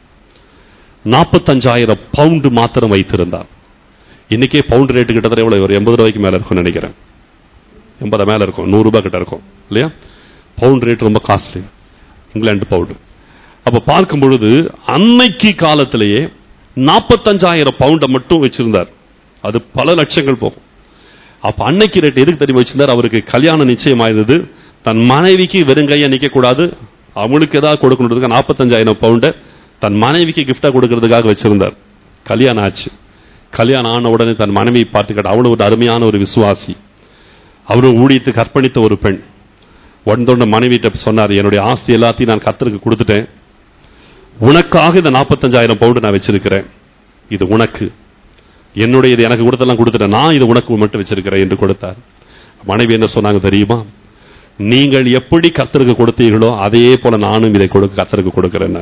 நாற்பத்தஞ்சாயிரம் பவுண்டு மாத்திரம் வைத்திருந்தார். இன்னைக்கே பவுண்ட் ரேட்டு கிட்டத்தட்ட எவ்வளவு? ஒரு எண்பது ரூபாய்க்கு மேல இருக்கும் நினைக்கிறேன். எண்பது மேல இருக்கும், நூறு ரூபாய் கிட்ட இருக்கும் இல்லையா? பவுண்ட் ரேட் ரொம்ப காஸ்ட்லி, இங்கிலாந்து பவுண்டு. அப்ப பார்க்கும் பொழுது அன்னைக்கு காலத்திலேயே நாற்பத்தஞ்சாயிரம் பவுண்டை மட்டும் வச்சிருந்தார். அது பல லட்சங்கள் போகும். அப்ப அன்னைக்கு ரேட் எதுக்கு தெரியும் வச்சிருந்தார்? அவருக்கு கல்யாணம் நிச்சயம் ஆயிருந்தது. தன் மனைவிக்கு வெறுங்கையா நிக்க கூடாது, அவளுக்கு ஏதாவது கொடுக்கணும், நாற்பத்தஞ்சாயிரம் பவுண்டை தன் மனைவிக்கு கிஃப்டா கொடுக்கறதுக்காக வச்சிருந்தார். கல்யாணம் ஆச்சு. கல்யாணம் ஆன உடனே தன் மனைவியை பார்த்துக்கிட்ட, அவளும் ஒரு அருமையான ஒரு விசுவாசி, அவரும் ஊழியத்துக்கு அர்ப்பணித்த ஒரு பெண். உடனே மனைவிட்ட சொன்னார், என்னுடைய ஆஸ்தி எல்லாத்தையும் நான் கர்த்தருக்கு கொடுத்துட்டேன், உனக்காக இந்த நாற்பத்தஞ்சாயிரம் பவுண்டு நான் வச்சிருக்கிறேன், இது உனக்கு, என்னுடைய இது எனக்கு கொடுத்தெல்லாம் கொடுத்துட்டேன், நான் இது உனக்கு மட்டும் வச்சிருக்கிறேன் என்று கொடுத்தார். மனைவி என்ன சொன்னாங்க தெரியுமா? நீங்கள் எப்படி கர்த்தருக்கு கொடுத்தீர்களோ அதே போல நானும் இதை கொடுக்க கர்த்தருக்கு கொடுக்கிறேன்.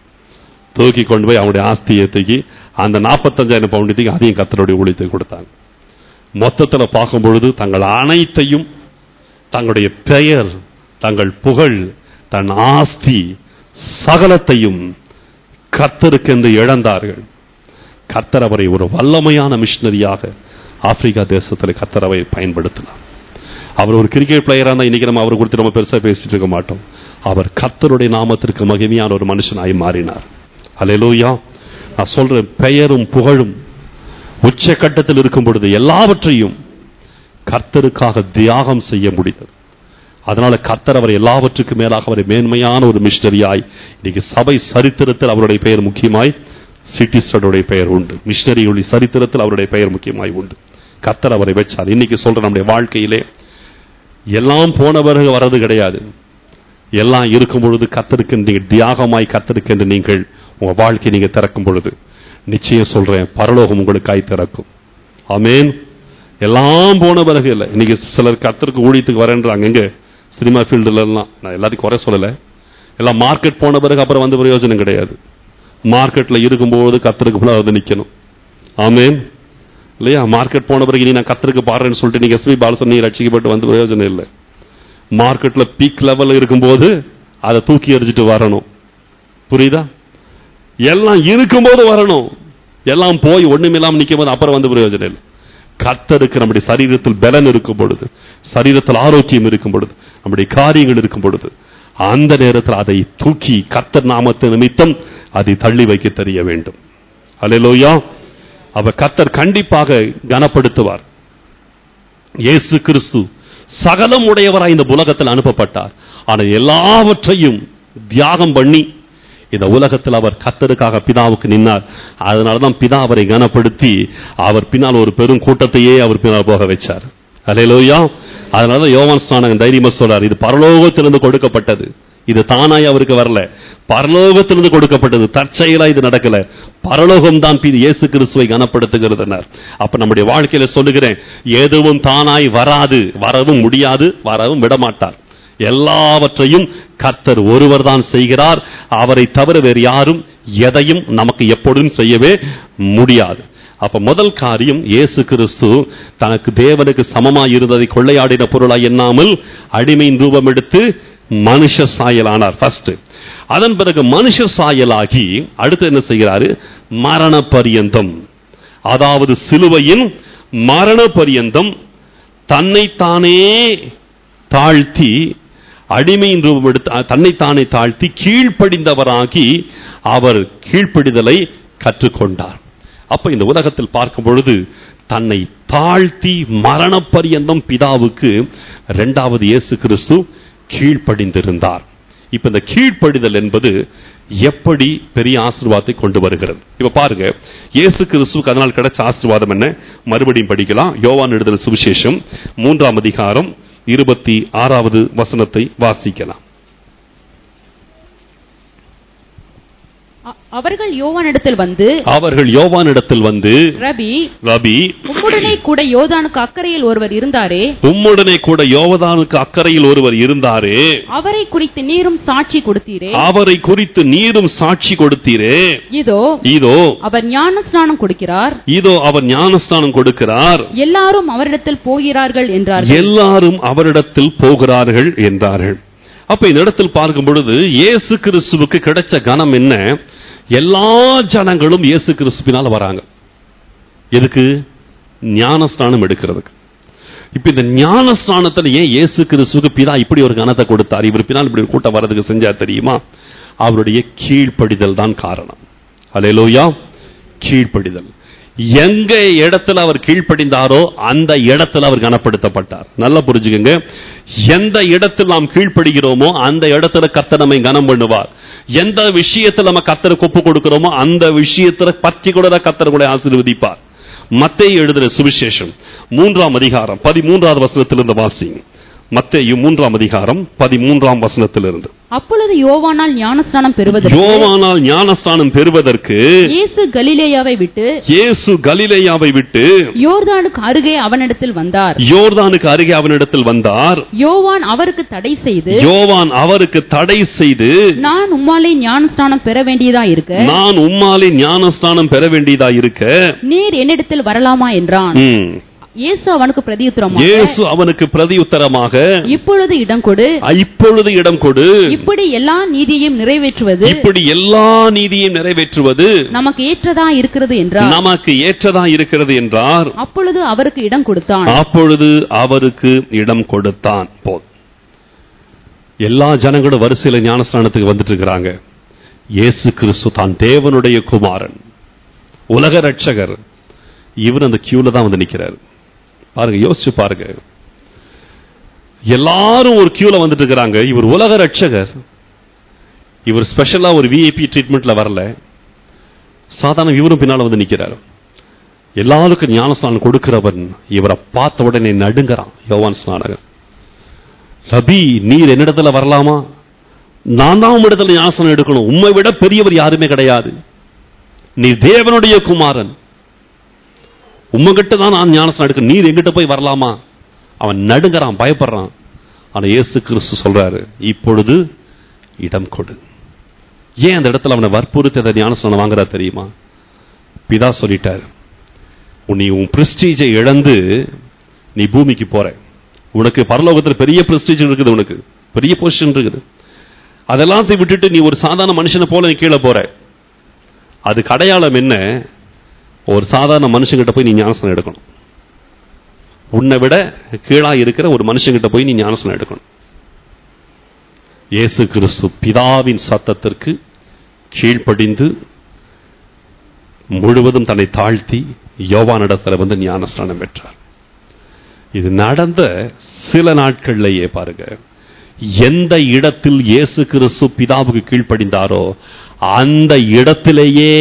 தூக்கி கொண்டு போய் அவங்களுடைய ஆஸ்தியை தூக்கி அந்த நாற்பத்தஞ்சாயிரம் பவுண்டத்துக்கு அதையும் கர்த்தருடைய ஊழியத்தை கொடுத்தாங்க. மொத்தத்தில் பார்க்கும் பொழுது தங்கள் அனைத்தையும், தங்களுடைய பெயர், தங்கள் புகழ், தன் ஆஸ்தி சகலத்தையும் கர்த்தருக்கு என்று இழந்தார்கள். கர்த்தர் அவரை ஒரு வல்லமையான மிஷனரியாக ஆப்பிரிக்கா தேசத்தில் கர்த்தர் அவரை பயன்படுத்தினார். அவர் ஒரு கிரிக்கெட் பிளேயரா இருந்தா இன்னைக்கு நம்ம அவரை குறித்து நம்ம பெருசா பேசிட்டு இருக்க மாட்டோம். அவர் கர்த்தருடைய நாமத்திற்கு மகிமையான ஒரு மனுஷனாய் மாறினார். அல்லேலூயா. நான் சொல்றேன், பெயரும் புகழும் உச்சகட்டத்தில் இருக்கும் பொழுது எல்லாவற்றையும் கர்த்தருக்காக தியாகம் செய்ய முடிந்தது. அதனால கர்த்தர் அவரை எல்லாவற்றுக்கும் மேலாக அவரை மேன்மையான ஒரு மிஷனரியாய், இன்னைக்கு சபை சரித்திரத்தில் அவருடைய பெயர் முக்கியமாய் சிட்டிஸ்டருடைய பெயர் உண்டு. மிஷனரியுடைய சரித்திரத்தில் அவருடைய பெயர் முக்கியமாய் உண்டு. கர்த்தர் அவரை வச்சார். இன்னைக்கு சொல்ற நம்முடைய வாழ்க்கையிலே எல்லாம் போனவர்கள் வர்றது கிடையாது. எல்லாம் இருக்கும் பொழுது கர்த்தருக்கு நீங்கள் தியாகமாய் கர்த்தருக்கு என்று நீங்கள் உங்க வாழ்க்கையை நீங்க திறக்கும் பொழுது நிச்சயம் சொல்றேன், பரலோகம் உங்களுக்காய் திறக்கும். ஆமென். எல்லாம் போன பிறகு இல்லை. இன்னைக்கு சிலர் கர்த்தருக்கு ஊழியத்துக்கு வரேன்றாங்க. எங்க சினிமா ஃபீல்டுல எல்லாம், நான் எல்லாத்தையும் குறை சொல்லல, எல்லாம் மார்க்கெட் போன பிறகு அப்புறம் வந்து பிரயோஜனம் கிடையாது. மார்க்கெட்ல இருக்கும்போது கர்த்தருக்கு வந்து நிக்கணும். ஆமென் இல்லையா? மார்க்கெட் போன பிறகு நீ நான் கர்த்தருக்கு பாடுறேன்னு சொல்லிட்டு நீங்க எஸ்பி பாலசன் நீ ரட்சிக்கப்பட்டு வந்து பிரயோஜனம் இல்லை. மார்க்கெட்ல பீக் லெவல்ல இருக்கும்போது அதை தூக்கி எறிஞ்சிட்டு வரணும். புரியுதா? எல்லாம் இருக்கும்போது வரணும். எல்லாம் போய் ஒண்ணுமில்லாம நிக்கும் போது அப்புறம் வந்து பிரயோஜனம் இல்லை. கர்த்தருக்கு நம்முடைய சரீரத்தில் பலன் இருக்கும் பொழுது, சரீரத்தில் ஆரோக்கியம் இருக்கும் பொழுது, நம்முடைய காரியங்கள் இருக்கும் பொழுது, அந்த நேரத்தில் அதை தூக்கி கர்த்தர் நாமத்து நிமித்தம் அதை தள்ளி வைக்க தெரிய வேண்டும். அல்லேலூயா. அவர் கர்த்தர் கண்டிப்பாக கனப்படுத்துவார். இயேசு கிறிஸ்து சகலம் உடையவராய் இந்த உலகத்தில் அனுப்பப்பட்டார். ஆனால் எல்லாவற்றையும் தியாகம் பண்ணி இந்த உலகத்தில் அவர் கர்த்தருக்காக பிதாவுக்கு நின்னார். அதனாலதான் பிதா அவரை கனப்படுத்தி அவர் பின்னால் ஒரு பெரும் கூட்டத்தையே அவர் பின்னால் போக வச்சார். அல்லேலூயா. அதனாலதான் யோவான் ஸ்நானகன் தைரியமா சொல்றார், இது பரலோகத்திலிருந்து கொடுக்கப்பட்டது, இது தானாய் அவருக்கு வரல, பரலோகத்திலிருந்து கொடுக்கப்பட்டது, தற்செயலா இது நடக்கல, பரலோகம் தான் இயேசு கிறிஸ்துவை கனப்படுத்துகிறது. அப்ப நம்முடைய வாழ்க்கையில சொல்லுகிறேன், எதுவும் தானாய் வராது, வரவும் முடியாது, வரவும் விடமாட்டார். எல்லாவற்றையும் கர்த்தர் ஒருவர் தான் செய்கிறார். அவரை தவிர வேறு யாரும் எதையும் நமக்கு எப்பொழுதும் செய்யவே முடியாது. அப்ப முதல் காரியம், இயேசு கிறிஸ்து தனக்கு தேவனுக்கு சமமாய் இருந்ததை கொள்ளையாடின பொருளாய் எண்ணாமல் அடிமையின் ரூபம் எடுத்து மனுஷ சாயலானார். ஃபர்ஸ்ட். அதன் பிறகு மனுஷர் சாயலாகி அடுத்து என்ன செய்கிறாரு? மரண பரியந்தம், அதாவது சிலுவையின் மரண பரியந்தம் தன்னைத்தானே தாழ்த்தி, அடிமையின் ரூபம் எடுத்து தன்னைத்தானே தாழ்த்தி கீழ்ப்படிந்தவராகி அவர் கீழ்ப்படிதலை கற்றுக்கொண்டார். அப்ப இந்த உலகத்தில் பார்க்கும் பொழுது தன்னை தாழ்த்தி மரண பரியந்தம் பிதாவுக்கு இரண்டாவது இயேசு கிறிஸ்து கீழ்ப்படிந்திருந்தார். இப்ப இந்த கீழ்ப்படிதல் என்பது எப்படி பெரிய ஆசீர்வாதத்தை கொண்டு வருகிறது? இப்ப பாருங்க, இயேசு கிறிஸ்துவுக்கு அதனால் கிடைச்ச ஆசீர்வாதம் என்ன? மறுபடியும் படிக்கலாம். யோவான் எழுதின சுவிசேஷம் மூன்றாம் அதிகாரம் இருபத்தி ஆறாவது வசனத்தை வாசிக்கலாம். அவர்கள் யோவானிடத்தில் வந்து அவர்கள் யோவானிடத்தில் வந்து ரபி ரபி உம்முடனே கூட யோர்தானுக்கு அக்கறையில் ஒருவர் இருந்தாரே உம்முடனே கூட யோர்தானுக்கு அக்கறையில் ஒருவர் இருந்தாரே அவரை குறித்து நீரும் சாட்சி கொடுத்தீரே அவரை குறித்து நீரும் சாட்சி கொடுத்தீரே இதோ இதோ அவர் ஞானஸ்நானம் கொடுக்கிறார் இதோ அவர் ஞானஸ்நானம் கொடுக்கிறார் எல்லாரும் அவரிடத்தில் போகிறார்கள் என்றார்கள். எல்லாரும் அவரிடத்தில் போகிறார்கள் என்றார்கள். அப்ப இந்த இடத்தில் பார்க்கும் பொழுது இயேசு கிறிஸ்துவுக்கு கிடைச்ச கனம் என்ன? எல்லா ஜனங்களும் இயேசு கிறிஸ்துவினால் வராங்க. எதுக்கு? ஞானஸ்நானம் எடுக்கிறதுக்கு. இப்ப இந்த ஞானஸ்நானத்தில் ஏன் இயேசு கிறிஸ்துவுக்கு பிதா இப்படி ஒரு கனத்தை கொடுத்தார், இவர் பின்னால் இப்படி ஒரு கூட்டம் வர்றதுக்கு செஞ்சா தெரியுமா? அவருடைய கீழ்ப்படிதல் தான் காரணம். அல்லேலூயா. கீழ்ப்படிதல். எங்க இடத்துல அவர் கீழ்ப்படிந்தாரோ அந்த இடத்துல அவர் கனப்படுத்தப்பட்டார். நல்லா புரிஞ்சுக்கங்க. எந்த இடத்தில் நாம் கீழ்ப்படுகிறோமோ அந்த இடத்துல கர்த்தர் நம்மை கனம் பண்ணுவார். எந்த விஷயத்தில் நம்ம கர்த்தருக்கு ஒப்பு கொடுக்கிறோமோ அந்த விஷயத்துல பர்டிகுலரா கர்த்தர் கூட ஆசீர்வதிப்பார். மத்தேயு எழுதின சுவிசேஷம் மூன்றாம் அதிகாரம் பதிமூன்றாவது வசனத்திலிருந்து வாசிங்க. மத்தேயு மூன்றாம் அதிகாரம் பதிமூன்றாம் வசனத்திலிருந்து. அப்பொழுது யோவானால் ஞானஸ்நானம் பெறுவதற்கு யோவானால் ஞானஸ்நானம் பெறுவதற்கு இயேசு கலிலேயாவை விட்டு இயேசு கலிலேயாவை விட்டு யோர்தானுக்கு அருகே அவனிடத்தில் வந்தார். யோர்தானுக்கு அருகே அவனிடத்தில் வந்தார். யோவான் அவருக்கு தடை செய்து யோவான் அவருக்கு தடை செய்து நான் உம்மாலே ஞானஸ்நானம் பெற வேண்டியதா இருக்க நான் உம்மாலே ஞானஸ்நானம் பெற வேண்டியதா இருக்க நீர் என்னிடத்தில் வரலாமா என்றான். இயேசு அவனுக்கு பிரதியுத்தரமாக இயேசு அவனுக்கு பிரதியுத்தரமாக இப்பொழுது இடம் கொடு இப்பொழுது இடம் கொடு இப்படி எல்லா நீதியையும் நிறைவேற்றுவது இப்படி எல்லா நீதியையும் நிறைவேற்றுவது நமக்கு ஏற்றதா இருக்கிறது என்றார். நமக்கு ஏற்றதா இருக்கிறது என்றார். அப்பொழுது அவருக்கு இடம் கொடுத்தான். அப்பொழுது அவருக்கு இடம் கொடுத்தான். போதும். எல்லா ஜனங்களும் வரிசையில ஞானஸ்நானத்துக்கு வந்துட்டு இருக்கிறாங்க. இயேசு கிறிஸ்து தான் தேவனுடைய குமாரன், உலக ரட்சகர். இவர் அந்த கியூல தான் வந்து நிக்கிறார். பாருங்க, யோசிச்சு பாருங்க. எல்லாரும் ஒரு கியூல வந்துட்டு இருக்கிறாங்க. இவர் உலக ரட்சகர். இவர் ஸ்பெஷலா ஒரு விஐபி ட்ரீட்மெண்ட்ல வரல. சாதாரண இவரும் பின்னால வந்து நிக்கிறார். எல்லாருக்கும் ஞானஸ்நானம் கொடுக்கிறவன் இவரை பார்த்த உடனே நடுங்கிறான். யோவான் ஸ்நானகர், ரபி நீர் என்னிடத்துல வரலாமா? நான் தான் உம்மிடத்துல ஞானஸ்நானம் எடுக்கணும். உம்மை விட பெரியவர் யாருமே கிடையாது. நீ தேவனுடைய குமாரன், உம்மகிட்ட தான் நான் ஞானஸ்நானம் எடுக்கணும். நீர் எங்கிட்ட போய் வரலாமா? அவன் நடுங்கிறான், பயப்படுறான். ஆனா இயேசு கிறிஸ்து சொல்றாரு, இப்பொழுது இடம் கொடு. ஏன் அந்த இடத்துல அவனை வற்புறுத்தி அந்த ஞானஸ்நானம் வாங்குறா தெரியுமா? பிதா சொல்லிட்டாரு, நீ உன் பிரஸ்டீஜை இழந்து நீ பூமிக்கு போற. உனக்கு பரலோகத்தில் பெரிய பிரஸ்டீஜ் இருக்குது, உனக்கு பெரிய பொசிஷன் இருக்குது. அதெல்லாத்தையும் விட்டுட்டு நீ ஒரு சாதாரண மனுஷனை போல நீ கீழே போற. அதுக்கு அடையாளம் என்ன? ஒரு சாதாரண மனுஷங்கிட்ட போய் நீ ஞானஸ்நானம் எடுக்கணும். உன்னை விட கீழா இருக்கிற ஒரு மனுஷங்கிட்ட போய் நீ ஞானஸ்நானம் எடுக்கணும். இயேசு கிறிஸ்து பிதாவின் சத்தத்திற்கு கீழ்ப்படிந்து முழுவதும் தன்னை தாழ்த்தி யோவானிடத்துல வந்து ஞானஸ்நானம் பெற்றார். இது நடந்த சில நாட்கள்லயே பாருங்க, எந்த இடத்தில் இயேசு கிறிஸ்து பிதாவுக்கு கீழ்ப்படிந்தாரோ அந்த இடத்திலேயே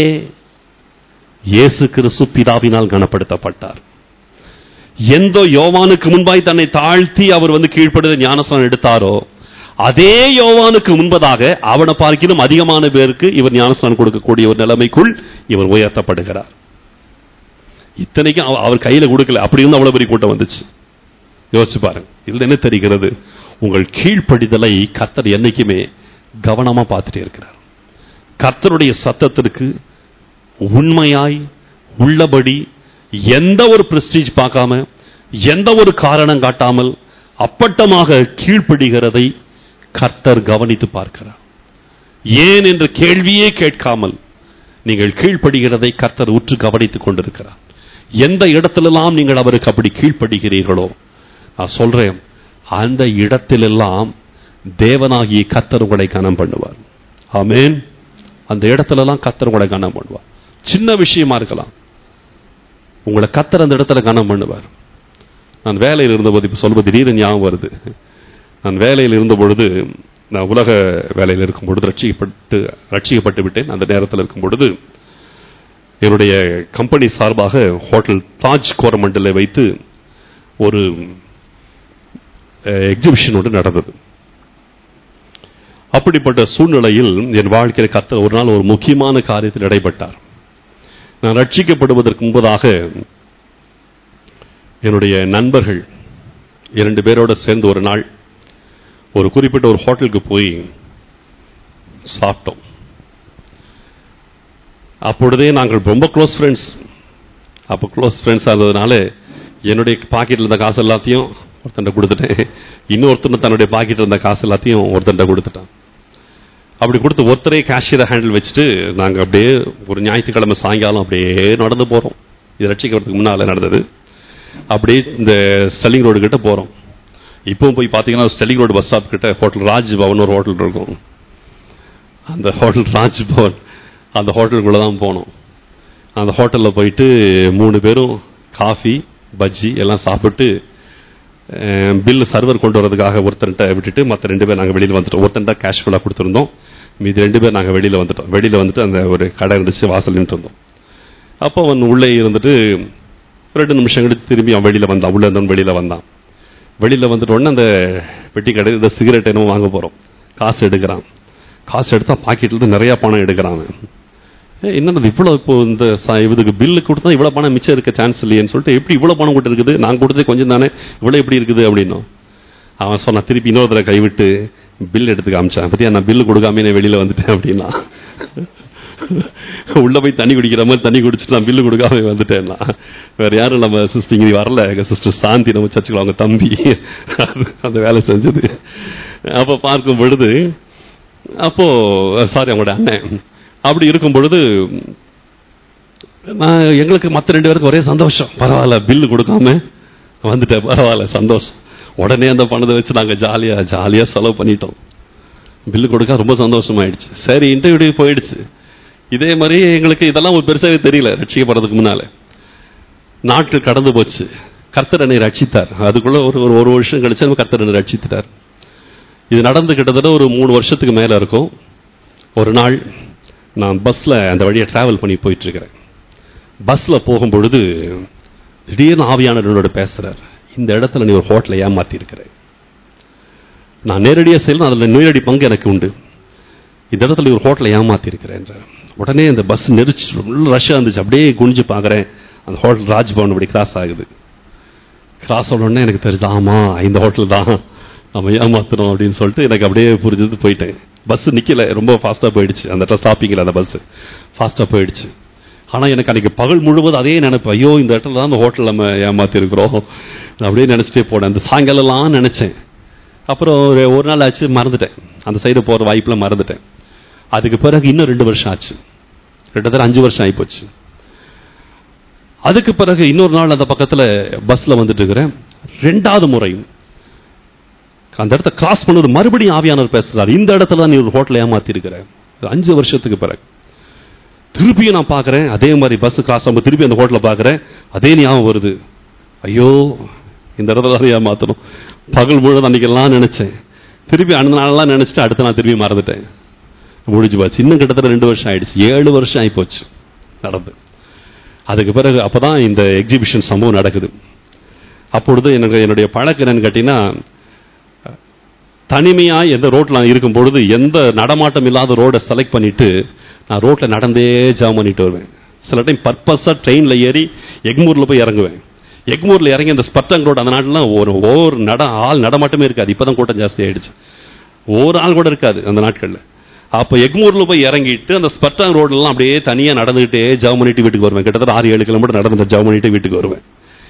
இயேசு கிறிஸ்து பிதாவினால் கனப்படுத்தப்பட்டார். எந்த யோவானுக்கு முன்பாய் தன்னை தாழ்த்தி அவர் வந்து கீழ்ப்படுத்த ஞானஸ்நானம் எடுத்தாரோ அதே யோவானுக்கு முன்பதாக அவனை பார்க்கிலும் அதிகமான பேருக்கு இவர் ஞானஸ்நானம் கொடுக்கக்கூடிய ஒரு நிலைமைக்குள் இவர் உயர்த்தப்படுகிறார். இத்தனைக்கும் அவர் கையில கொடுக்கல, அப்படி இருந்து அவ்வளவு பெரிய கூட்டம் வந்துச்சு. யோசிச்சு பாருங்க. இதுல என்ன தெரிகிறது? உங்கள் கீழ்ப்படிதலை கர்த்தர் என்னைக்குமே கவனமா பார்த்துட்டே இருக்கிறார். கர்த்தருடைய சத்தத்திற்கு உண்மையாய் உள்ளபடி எந்த ஒரு பிரஸ்டீஜ் பார்க்காம எந்த ஒரு காரணம் காட்டாமல் அப்பட்டமாக கீழ்ப்படுகிறதை கர்த்தர் கவனித்து பார்க்கிறார். ஏன் என்ற கேள்வியே கேட்காமல் நீங்கள் கீழ்ப்படுகிறதை கர்த்தர் உற்று கவனித்துக் கொண்டிருக்கிறார். எந்த இடத்திலெல்லாம் நீங்கள் அவருக்கு அப்படி கீழ்ப்படுகிறீர்களோ, நான் சொல்றேன், அந்த இடத்திலெல்லாம் தேவனாகிய கர்த்தர் உங்களை கனம் பண்ணுவார். ஆமென். அந்த இடத்துலலாம் கர்த்தர் உங்களை கனம் பண்ணுவார். சின்ன விஷயமா இருக்கலாம், உங்களை கர்த்தர் அந்த இடத்துல கனம் பண்ணுவார். நான் வேலையில் இருந்தபோது, இப்ப சொல்வது திடீர்னு ஞாபகம் வருது. நான் வேலையில் இருந்த பொழுது, நான் உலக வேலையில் இருக்கும் பொழுது ரட்சிக்கப்பட்டு ரட்சிக்கப்பட்டு விட்டேன். அந்த நேரத்தில் இருக்கும் பொழுது என்னுடைய கம்பெனி சார்பாக ஹோட்டல் தாஜ் கோரமண்டலை வைத்து ஒரு எக்ஸிபிஷன் ஒன்று நடந்தது. அப்படிப்பட்ட சூழ்நிலையில் என் வாழ்க்கையில் கர்த்தர் ஒரு நாள் ஒரு முக்கியமான காரியத்தில் இடைப்பட்டார். நான் ரட்சிக்கப்படுவதற்கு முன்பதாக என்னுடைய நண்பர்கள் இரண்டு பேரோட சேர்ந்து ஒரு நாள் ஒரு குறிப்பிட்ட ஒரு ஹோட்டலுக்கு போய் சாப்பிட்டோம். அப்பொழுதே நாங்கள் ரொம்ப க்ளோஸ் ஃப்ரெண்ட்ஸ். அப்போ க்ளோஸ் ஃப்ரெண்ட்ஸாக இருந்ததுனால என்னுடைய பாக்கெட்டில் இருந்த காசு எல்லாத்தையும் ஒருத்தண்ட கொடுத்துட்டேன். இன்னொருத்தர் தன்னுடைய பாக்கெட்டில் இருந்த காசு எல்லாத்தையும் ஒருத்தண்ட கொடுத்துட்டான். அப்படி கொடுத்து ஒருத்தரே கேஷியரை ஹேண்டில் வச்சுட்டு நாங்கள் அப்படியே ஒரு ஞாயிற்றுக்கிழமை சாயங்காலம் அப்படியே நடந்து போகிறோம். இது ரட்சிக்கிறதுக்கு முன்னால் நடந்தது. அப்படியே இந்த ஸ்டெல்லிங் ரோடு கிட்ட போகிறோம். இப்பவும் போய் பார்த்தீங்கன்னா ஸ்டெல்லிங் ரோடு பஸ் ஸ்டாப் கிட்ட ஹோட்டல் ராஜ் பவன் ஒரு ஹோட்டல் இருக்கும். அந்த ஹோட்டல் ராஜ் பவன், அந்த ஹோட்டலுக்குள்ளே தான் போனோம். அந்த ஹோட்டலில் போயிட்டு மூணு பேரும் காஃபி பஜ்ஜி எல்லாம் சாப்பிட்டு பில்லு சர்வர் கொண்டு வரதுக்காக ஒருத்தன்ட்ட விட்டுட்டு மற்ற ரெண்டு பேர் நாங்கள் வெளியில் வந்துட்டோம். ஒருத்தன்ட்ட கேஷ் ஃபுல்லாக கொடுத்துருந்தோம், மீதி ரெண்டு பேர் நாங்கள் வெளியில் வந்துட்டோம். வெளியில் வந்துட்டு அந்த ஒரு கடை இருந்துச்சு, வாசல் நின்று இருந்தோம். அப்போ அவன் உள்ளே இருந்துட்டு ரெண்டு நிமிஷம் கழிச்சு திரும்பி அவன் வெளியில் வந்தான். உள்ளே இருந்தவன் வெளியில் வந்தான். வெளியில் வந்துட்டு உடனே அந்த பெட்டி கடை இந்த சிகரெட் என்னமோ வாங்க போகிறோம். காசு எடுக்கிறான். காசு எடுத்தால் பாக்கெட்லேருந்து நிறையா பணம் எடுக்கிறான். ஏ என்னது இவ்வளோ, இப்போ இந்த இதுக்கு பில்லு கொடுத்தா இவ்வளோ பணம் மிச்சம் இருக்க சான்ஸ் இல்லையேன்னு சொல்லிட்டு, எப்படி இவ்வளோ பணம் கொடுத்து இருக்குது, நான் கொடுத்ததே கொஞ்சம் தானே, இவ்வளோ எப்படி இருக்குது அப்படின்னும் அவன் சொன்னான். திருப்பி இன்னொரு தடவை கைவிட்டு பில் எடுத்து காமிச்சான். பற்றியா நான் பில்லு கொடுக்காம நான் வெளியில் வந்துட்டேன் அப்படின்னா, உள்ள போய் தண்ணி குடிக்கிற மாதிரி தண்ணி குடிச்சிட்டு நான் பில்லு கொடுக்காம வந்துட்டேன்னா. வேற யாரும் நம்ம சிஸ்டர் இங்கே வரல, எங்கள் சிஸ்டர் சாந்தி நம்ம சர்ச்சுக்கு அவங்க தம்பி அந்த வேலை செஞ்சது. அப்போ பார்க்கும் பொழுது, அப்போ சாரி அவங்களோட அண்ணன், அப்படி இருக்கும் பொழுது நான் எங்களுக்கு மற்ற ரெண்டு பேருக்கு ஒரே சந்தோஷம். பரவாயில்ல, பில்லு கொடுக்காம வந்துட்டேன், பரவாயில்ல, சந்தோஷம். உடனே அந்த பணத்தை வச்சு நாங்கள் ஜாலியாக ஜாலியாக செலவு பண்ணிட்டோம். பில்லு கொடுக்க ரொம்ப சந்தோஷமாயிடுச்சு. சரி, இன்டர்வியூ போயிடுச்சு. இதே மாதிரி எங்களுக்கு இதெல்லாம் ஒரு பெருசாகவே தெரியல ரட்சிக்கப்படுறதுக்கு முன்னால. நாட்கள் கடந்து போச்சு. கர்த்தர் என்னை ரட்சித்தார். அதுக்குள்ள ஒரு ஒரு வருஷம் கழிச்சு கர்த்தர் என்னை ரட்சித்தார். இது நடந்து கிட்டத்தட்ட ஒரு மூணு வருஷத்துக்கு மேலே இருக்கும். ஒரு நாள் நான் பஸ்ஸில் அந்த வழியை ட்ராவல் பண்ணி போயிட்டுருக்கிறேன். பஸ்ஸில் போகும்பொழுது திடீர்னு ஆவியானவர் என்னோட பேசுகிறார். இந்த இடத்துல நீ ஒரு ஹோட்டலை ஏமாற்றிருக்கிற. நான் நேரடியாக செய்யலாம், அதில் நேரடி பங்கு எனக்கு உண்டு. இந்த இடத்துல ஒரு ஹோட்டலை ஏமாற்றிருக்கிறேன். உடனே அந்த பஸ் நெரிச்சு ரஷ்ஷாக இருந்துச்சு. அப்படியே குனிஞ்சு பார்க்குறேன், அந்த ஹோட்டல் ராஜ்பவன் அப்படி கிராஸ் ஆகுது. கிராஸ் ஆனோடனே எனக்கு தெரியுது, ஆமாம் இந்த ஹோட்டல் தான் நம்ம ஏமாத்தணும் அப்படின்னு சொல்லிட்டு எனக்கு அப்படியே புரிஞ்சது. போயிட்டேன். பஸ் நிற்கல, ரொம்ப ஃபாஸ்ட்டாக போயிடுச்சு. அந்த இடத்துல ஸ்டாப்பிங்கில் அந்த பஸ் ஃபாஸ்ட்டாக போயிடுச்சு. ஆனால் எனக்கு அன்றைக்கி பகல் முழுவதும் அதே நினைப்பேன், ஐயோ இந்த இடத்துல தான் அந்த ஹோட்டல் நம்ம ஏமாற்றிருக்கிறோம் அப்படியே நினச்சிட்டே போனேன். அந்த சாயங்காலம்லாம் நினச்சேன். அப்புறம் ஒரு ஒரு நாள் ஆச்சு, மறந்துட்டேன். அந்த சைடு போகிற வாய்ப்பில் மறந்துட்டேன். அதுக்கு பிறகு இன்னும் ரெண்டு வருஷம் ஆச்சு. கிட்டத்தட்ட அஞ்சு வருஷம் ஆகிப்போச்சு. அதுக்கு பிறகு இன்னொரு நாள் அந்த பக்கத்தில் பஸ்ஸில் வந்துட்டு இருக்கிறேன். ரெண்டாவது முறை அந்த இடத்த கிராஸ் பண்ண மறுபடியும் ஆவியானவர் பேசுறாரு. இந்த இடத்துல தான் நீ ஒரு ஹோட்டல் ஏமாத்தி இருக்கிற. அஞ்சு வருஷத்துக்கு பிறகு திருப்பியும் நான் பார்க்குறேன், அதே மாதிரி பஸ் கிராஸ் ஆகும். திருப்பி அந்த ஹோட்டலை பார்க்குறேன், அதே ஞாபகம் வருது. ஐயோ இந்த இடத்துல தான் ஏமாத்தணும். பகல் முழுவதும் அன்னைக்கெல்லாம் நினைச்சேன். திருப்பி அந்த நாளெல்லாம் நினைச்சிட்டு அடுத்த நாள் திருப்பி மறந்துட்டேன். முடிஞ்சு போச்சு. இன்னும் கிட்டத்தட்ட ரெண்டு வருஷம் ஆயிடுச்சு. ஏழு வருஷம் ஆகி போச்சு நடந்து. அதுக்கு பிறகு அப்பதான் இந்த எக்ஸிபிஷன் சம்பவம் நடக்குது. அப்பொழுது எனக்கு என்னுடைய பழக்கம் என்னன்னு கேட்டீங்கன்னா, தனிமையா எந்த ரோட்ல இருக்கும் பொழுது எந்த நடமாட்டம் இல்லாத ரோடை செலக்ட் பண்ணிட்டு நான் ரோட்ல நடந்தே ஜாம் பண்ணிட்டு வருவேன். சில டைம் பர்பஸா ட்ரெயின்ல ஏறி எக்மூர்ல போய் இறங்குவேன். எக்மூர்ல இறங்கி அந்த ஸ்பர்டங் ரோடு, அந்த நாட்டிலாம் ஒரு ஒவ்வொரு நட ஆள் நடமாட்டமே இருக்காது. இப்பதான் கூட்டம் ஜாஸ்தி ஆயிடுச்சு. ஒரு ஆள் கூட இருக்காது அந்த நாட்கள்ல. அப்போ எக்மூர்ல போய் இறங்கிட்டு அந்த ஸ்பர்டங் ரோட்லாம் அப்படியே தனியா நடந்துகிட்டே ஜாம் பண்ணிட்டு வீட்டுக்கு வருவேன். கிட்டத்தட்ட ஆறு ஏழு கிலோமீட்டர் நடந்து ஜாம் பண்ணிட்டு வீட்டுக்கு வருவேன்.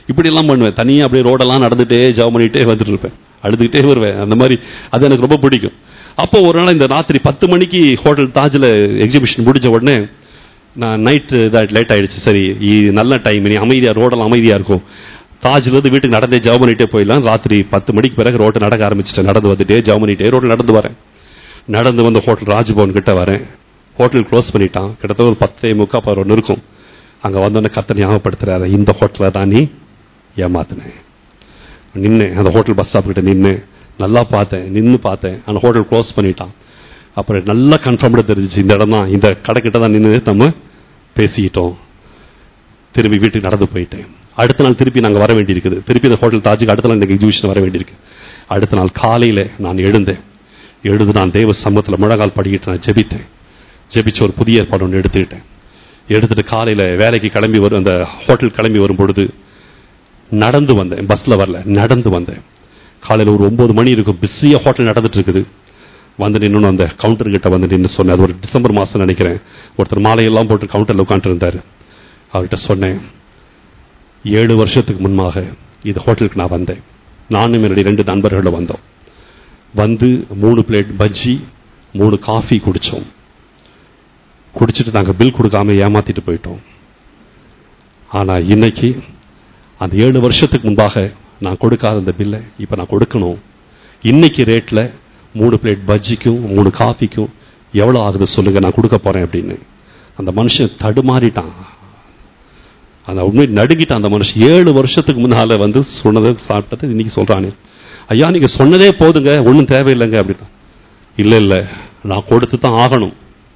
இப்படி எல்லாம் பண்ணுவேன். தனியாக அப்படியே ரோடெல்லாம் நடந்துட்டே ஜெபம் பண்ணிட்டே வந்துட்டு இருப்பேன், அழுதுகிட்டே வருவேன். அந்த மாதிரி அது எனக்கு ரொம்ப பிடிக்கும். அப்போ ஒரு நாள் இந்த ராத்திரி பத்து மணிக்கு ஹோட்டல் தாஜில் எக்ஸிபிஷன் முடிஞ்ச உடனே நான் நைட்டு இதாக லேட் ஆகிடுச்சு. சரி இது நல்ல டைம், நீ அமைதியாக ரோடெல்லாம் அமைதியாக இருக்கும், தாஜ்லேருந்து வீட்டுக்கு நடந்தே ஜெபம் பண்ணிட்டே போயிடலாம். ராத்திரி பத்து மணிக்கு பிறகு ரோட்டை நடக்க ஆரம்பிச்சிட்டேன். நடந்து வந்துட்டே ஜெபம் பண்ணிட்டே ரோட்டில் நடந்து வரேன். நடந்து வந்து ஹோட்டல் ராஜ்பவன் கிட்ட வரேன். ஹோட்டல் க்ளோஸ் பண்ணிட்டான். கிட்டத்தட்ட ஒரு பத்தே முக்கா பதினொன்று இருக்கும். அங்கே வந்தோடனே கர்த்தர் ஞாபகப்படுத்துறாரு, இந்த ஹோட்டலில் தான் நீ ஏமாத்தினேன். நின்னேன் அந்த ஹோட்டல் பஸ் ஸ்டாப் கிட்ட நின்று நல்லா பார்த்தேன், நின்று பார்த்தேன். அந்த ஹோட்டல் க்ளோஸ் பண்ணிட்டான். அப்புறம் நல்லா கன்ஃபார்ம்டாக தெரிஞ்சிச்சு, இந்த இடம் தான், இந்த கடைக்கிட்ட தான் நின்று நம்ம பேசிக்கிட்டோம். திரும்பி வீட்டுக்கு நடந்து போயிட்டேன். அடுத்த நாள் திருப்பி நாங்கள் வர வேண்டியிருக்குது. திருப்பி இந்த ஹோட்டல் தாஜுக்கு அடுத்த நாள் எனக்கு எக்ஸிபிஷன் வர வேண்டியிருக்கு. அடுத்த நாள் காலையில் நான் எழுந்தேன். எழுது நான் தேவ சமூகத்தில் முழங்கால் படிக்கிட்டு நான் ஜெபித்தேன். ஜெபிச்சு ஒரு புதிய ஏற்பாடு ஒன்று எடுத்துக்கிட்டேன். எடுத்துட்டு காலையில் வேலைக்கு கிளம்பி வரும், அந்த ஹோட்டல் கிளம்பி வரும் பொழுது நடந்து வந்தேன். பஸ்ஸில் வரல, நடந்து வந்தேன். காலையில் ஒரு ஒன்பது மணி இருக்கும், பிஸியாக ஹோட்டல் நடந்துட்டு இருக்குது. வந்து நின்று அந்த கவுண்டர் கிட்ட வந்து நின்று சொன்னேன். அது ஒரு டிசம்பர் மாதம் நினைக்கிறேன். ஒருத்தர் மாலையெல்லாம் போட்டு கவுண்டரில் உட்காந்துட்டு இருந்தார். அவர்கிட்ட சொன்னேன், ஏழு வருஷத்துக்கு முன்பாக இந்த ஹோட்டலுக்கு நான் வந்தேன். நானும் என்னுடைய ரெண்டு நண்பர்களும் வந்தோம். வந்து மூணு பிளேட் பஜ்ஜி, மூணு காஃபி குடித்தோம். குடிச்சிட்டு நாங்கள் பில் கொடுக்காம ஏமாத்திட்டு போயிட்டோம். ஆனால் இன்னைக்கு அந்த ஏழு வருஷத்துக்கு முன்பாக நான் கொடுக்காத அந்த பில்லை இப்போ நான் கொடுக்கணும். இன்னைக்கு ரேட்டில் மூணு பிளேட் பஜ்ஜிக்கும் மூணு காஃபிக்கும் எவ்வளோ ஆகுது சொல்லுங்க, நான் கொடுக்க போறேன் அப்படின்னு. அந்த மனுஷன் தடுமாறிட்டான். அந்த உண்மை நடுங்கிட்டான் அந்த மனுஷன். ஏழு வருஷத்துக்கு முன்னால வந்து சொன்னதை சாப்பிட்டது இன்னைக்கு சொல்றானே, ஐயா நீங்க சொன்னதே போதுங்க, ஒன்றும் தேவையில்லைங்க அப்படின்னா. இல்லை இல்லை, நான் கொடுத்து தான் ஆகணும்.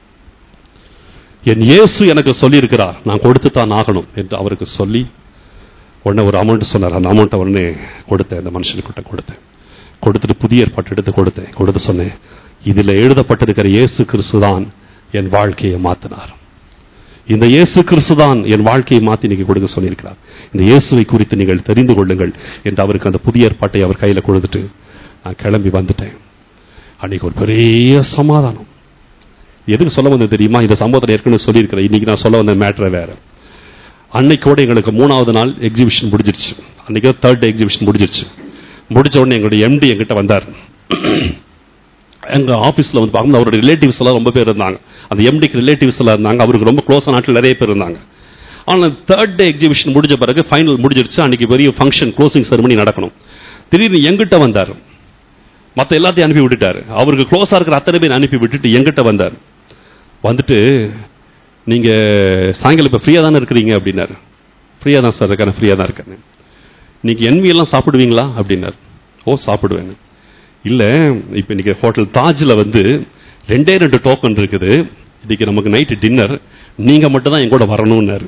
என் இயேசு எனக்கு சொல்லி இருக்கிறார், நான் கொடுத்து தான் ஆகணும் என்று அவருக்கு சொல்லி உடனே ஒரு அமௌண்ட் சொன்னார். அந்த அமௌண்ட்டை உடனே கொடுத்தேன், அந்த மனுஷனுக்கிட்ட கொடுத்தேன். கொடுத்துட்டு புதிய ஏற்பாடு எடுத்து கொடுத்தேன். கொடுத்து சொன்னேன், இதில் எழுதப்பட்டிருக்கிற இயேசு கிறிஸ்து தான் என் வாழ்க்கையை மாற்றினார். இந்த இயேசு கிறிஸ்து தான் என் வாழ்க்கையை மாற்றி நீங்க கொடுக்க சொல்லியிருக்கிறார். இந்த இயேசுவை குறித்து நீங்கள் தெரிந்து கொள்ளுங்கள் என்று அவருக்கு அந்த புதிய ஏற்பாட்டை அவர் கையில் கொடுத்துட்டு நான் கிளம்பி வந்துட்டேன். அன்னைக்கு ஒரு பெரிய சமாதானம். எதுக்கு சொல்ல வந்தது தெரியுமா? இந்த சம்பவத்தை ஏற்கனவே சொல்லியிருக்கிறேன். இன்னைக்கு நான் சொல்ல வந்த மேட்டரை வேற. அன்னைக்கோட எங்களுக்கு மூணாவது நாள் எக்ஸிபிஷன் முடிஞ்சிருச்சு. அன்னைக்கு தேர்ட் டே எக்ஸிபிஷன் முடிஞ்சிருச்சு. முடிச்ச உடனே எங்களுடைய எம்டி என்கிட்ட வந்தார். எங்க ஆபீஸ்ல வந்து பார்க்கும்போது அவருடைய ரிலேட்டிவ்ஸ் எல்லாம் ரொம்ப பேர் இருந்தாங்க. அந்த எம்டிக்கு ரிலேட்டிவ்ஸ் எல்லாம் இருந்தாங்க. அவருக்கு ரொம்ப க்ளோஸான நாட்டில் நிறைய பேர் இருந்தாங்க. ஆனால் தேர்ட் டே எக்ஸிபிஷன் முடிஞ்ச பிறகு ஃபைனல் முடிஞ்சிருச்சு. அன்னைக்கு பெரிய ஃபங்க்ஷன், க்ளோசிங் செரமனி நடக்கணும். திடீர்னு எங்கிட்ட வந்தார். மற்ற எல்லாத்தையும் அனுப்பி விட்டுட்டாரு. அவருக்கு க்ளோஸா இருக்கிற அத்தனை பேர் அனுப்பி விட்டுட்டு எங்கிட்ட வந்தார். வந்துட்டு, நீங்க சாயங்காலம் இப்ப ஃப்ரீயா தானே இருக்கிறீங்க அப்படின்னாரு. ஃப்ரீயா தான் சார் இருக்கேன், ஃப்ரீயா தான் இருக்கேன். நீங்க என்வி எல்லாம் சாப்பிடுவீங்களா அப்படின்னாரு. ஓ சாப்பிடுவேன். இல்ல இப்ப இன்னைக்கு ஹோட்டல் தாஜ்ல வந்து ரெண்டே ரெண்டு டோக்கன் இருக்குது. இன்னைக்கு நமக்கு நைட்டு டின்னர், நீங்க மட்டும் தான் எங்கூட வரணும்னாரு.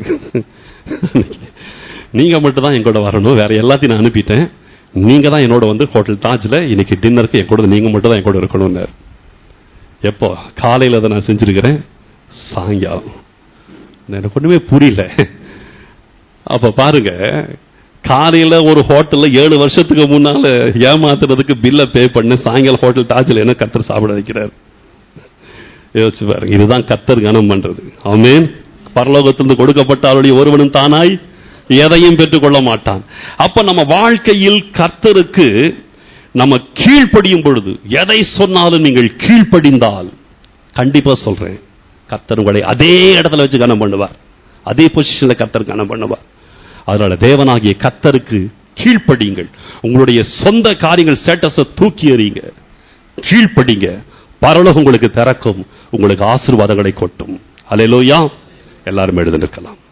நீங்க மட்டும் தான் எங்கூட வரணும், வேற எல்லாத்தையும் நான் அனுப்பிட்டேன். நீங்க தான் என்னோட வந்து ஹோட்டல் தாஜ்ல இன்னைக்கு டின்னருக்கு என் கூட, நீங்க மட்டும் தான் என் கூட இருக்கணும்னாரு. எப்போ? காலையில் அதை நான் செஞ்சிருக்கிறேன். சாயங்காலம் எனக்கு ஒண்ணுமே புரியல. அப்ப பாருங்க, காலையில ஒரு ஹோட்டல்ல ஏழு வருஷத்துக்கு முன்னால ஏமாத்துறதுக்கு பில்ல பே பண்ண, சாயங்காலம் ஹோட்டல் தாஜ்ல என்ன கர்த்தர் சாப்பிட வைக்கிறார். யோசிச்சு பாருங்க. இதுதான் கர்த்தர் கனம் பண்றது. ஆமென். பரலோகத்திலிருந்து கொடுக்கப்பட்ட அவருடைய ஒருவனும் தானாய் எதையும் பெற்றுக்கொள்ள மாட்டான். அப்ப நம்ம வாழ்க்கையில் கர்த்தருக்கு நம்ம கீழ்ப்படியும் பொழுது, எதை சொன்னாலும் நீங்கள் கீழ்ப்படிந்தால், கண்டிப்பா சொல்றேன், கர்த்தர் உங்களை அதே இடத்துல வச்சு கனம் பண்ணுவார். அதே பொசிஷன்ல கர்த்தர் கனம் பண்ணுவார். அதனால தேவனாகிய கர்த்தருக்கு கீழ்ப்படியுங்கள். உங்களுடைய சொந்த காரியங்கள் ஸ்டேட்டஸை தூக்கி எறியுங்க, கீழ்ப்படிங்க. பரலோகம் உங்களுக்கு திறக்கும், உங்களுக்கு ஆசீர்வாதங்களை கொட்டும். அல்லேலூயா. எல்லாரும் எழுந்து நிற்கலாம்.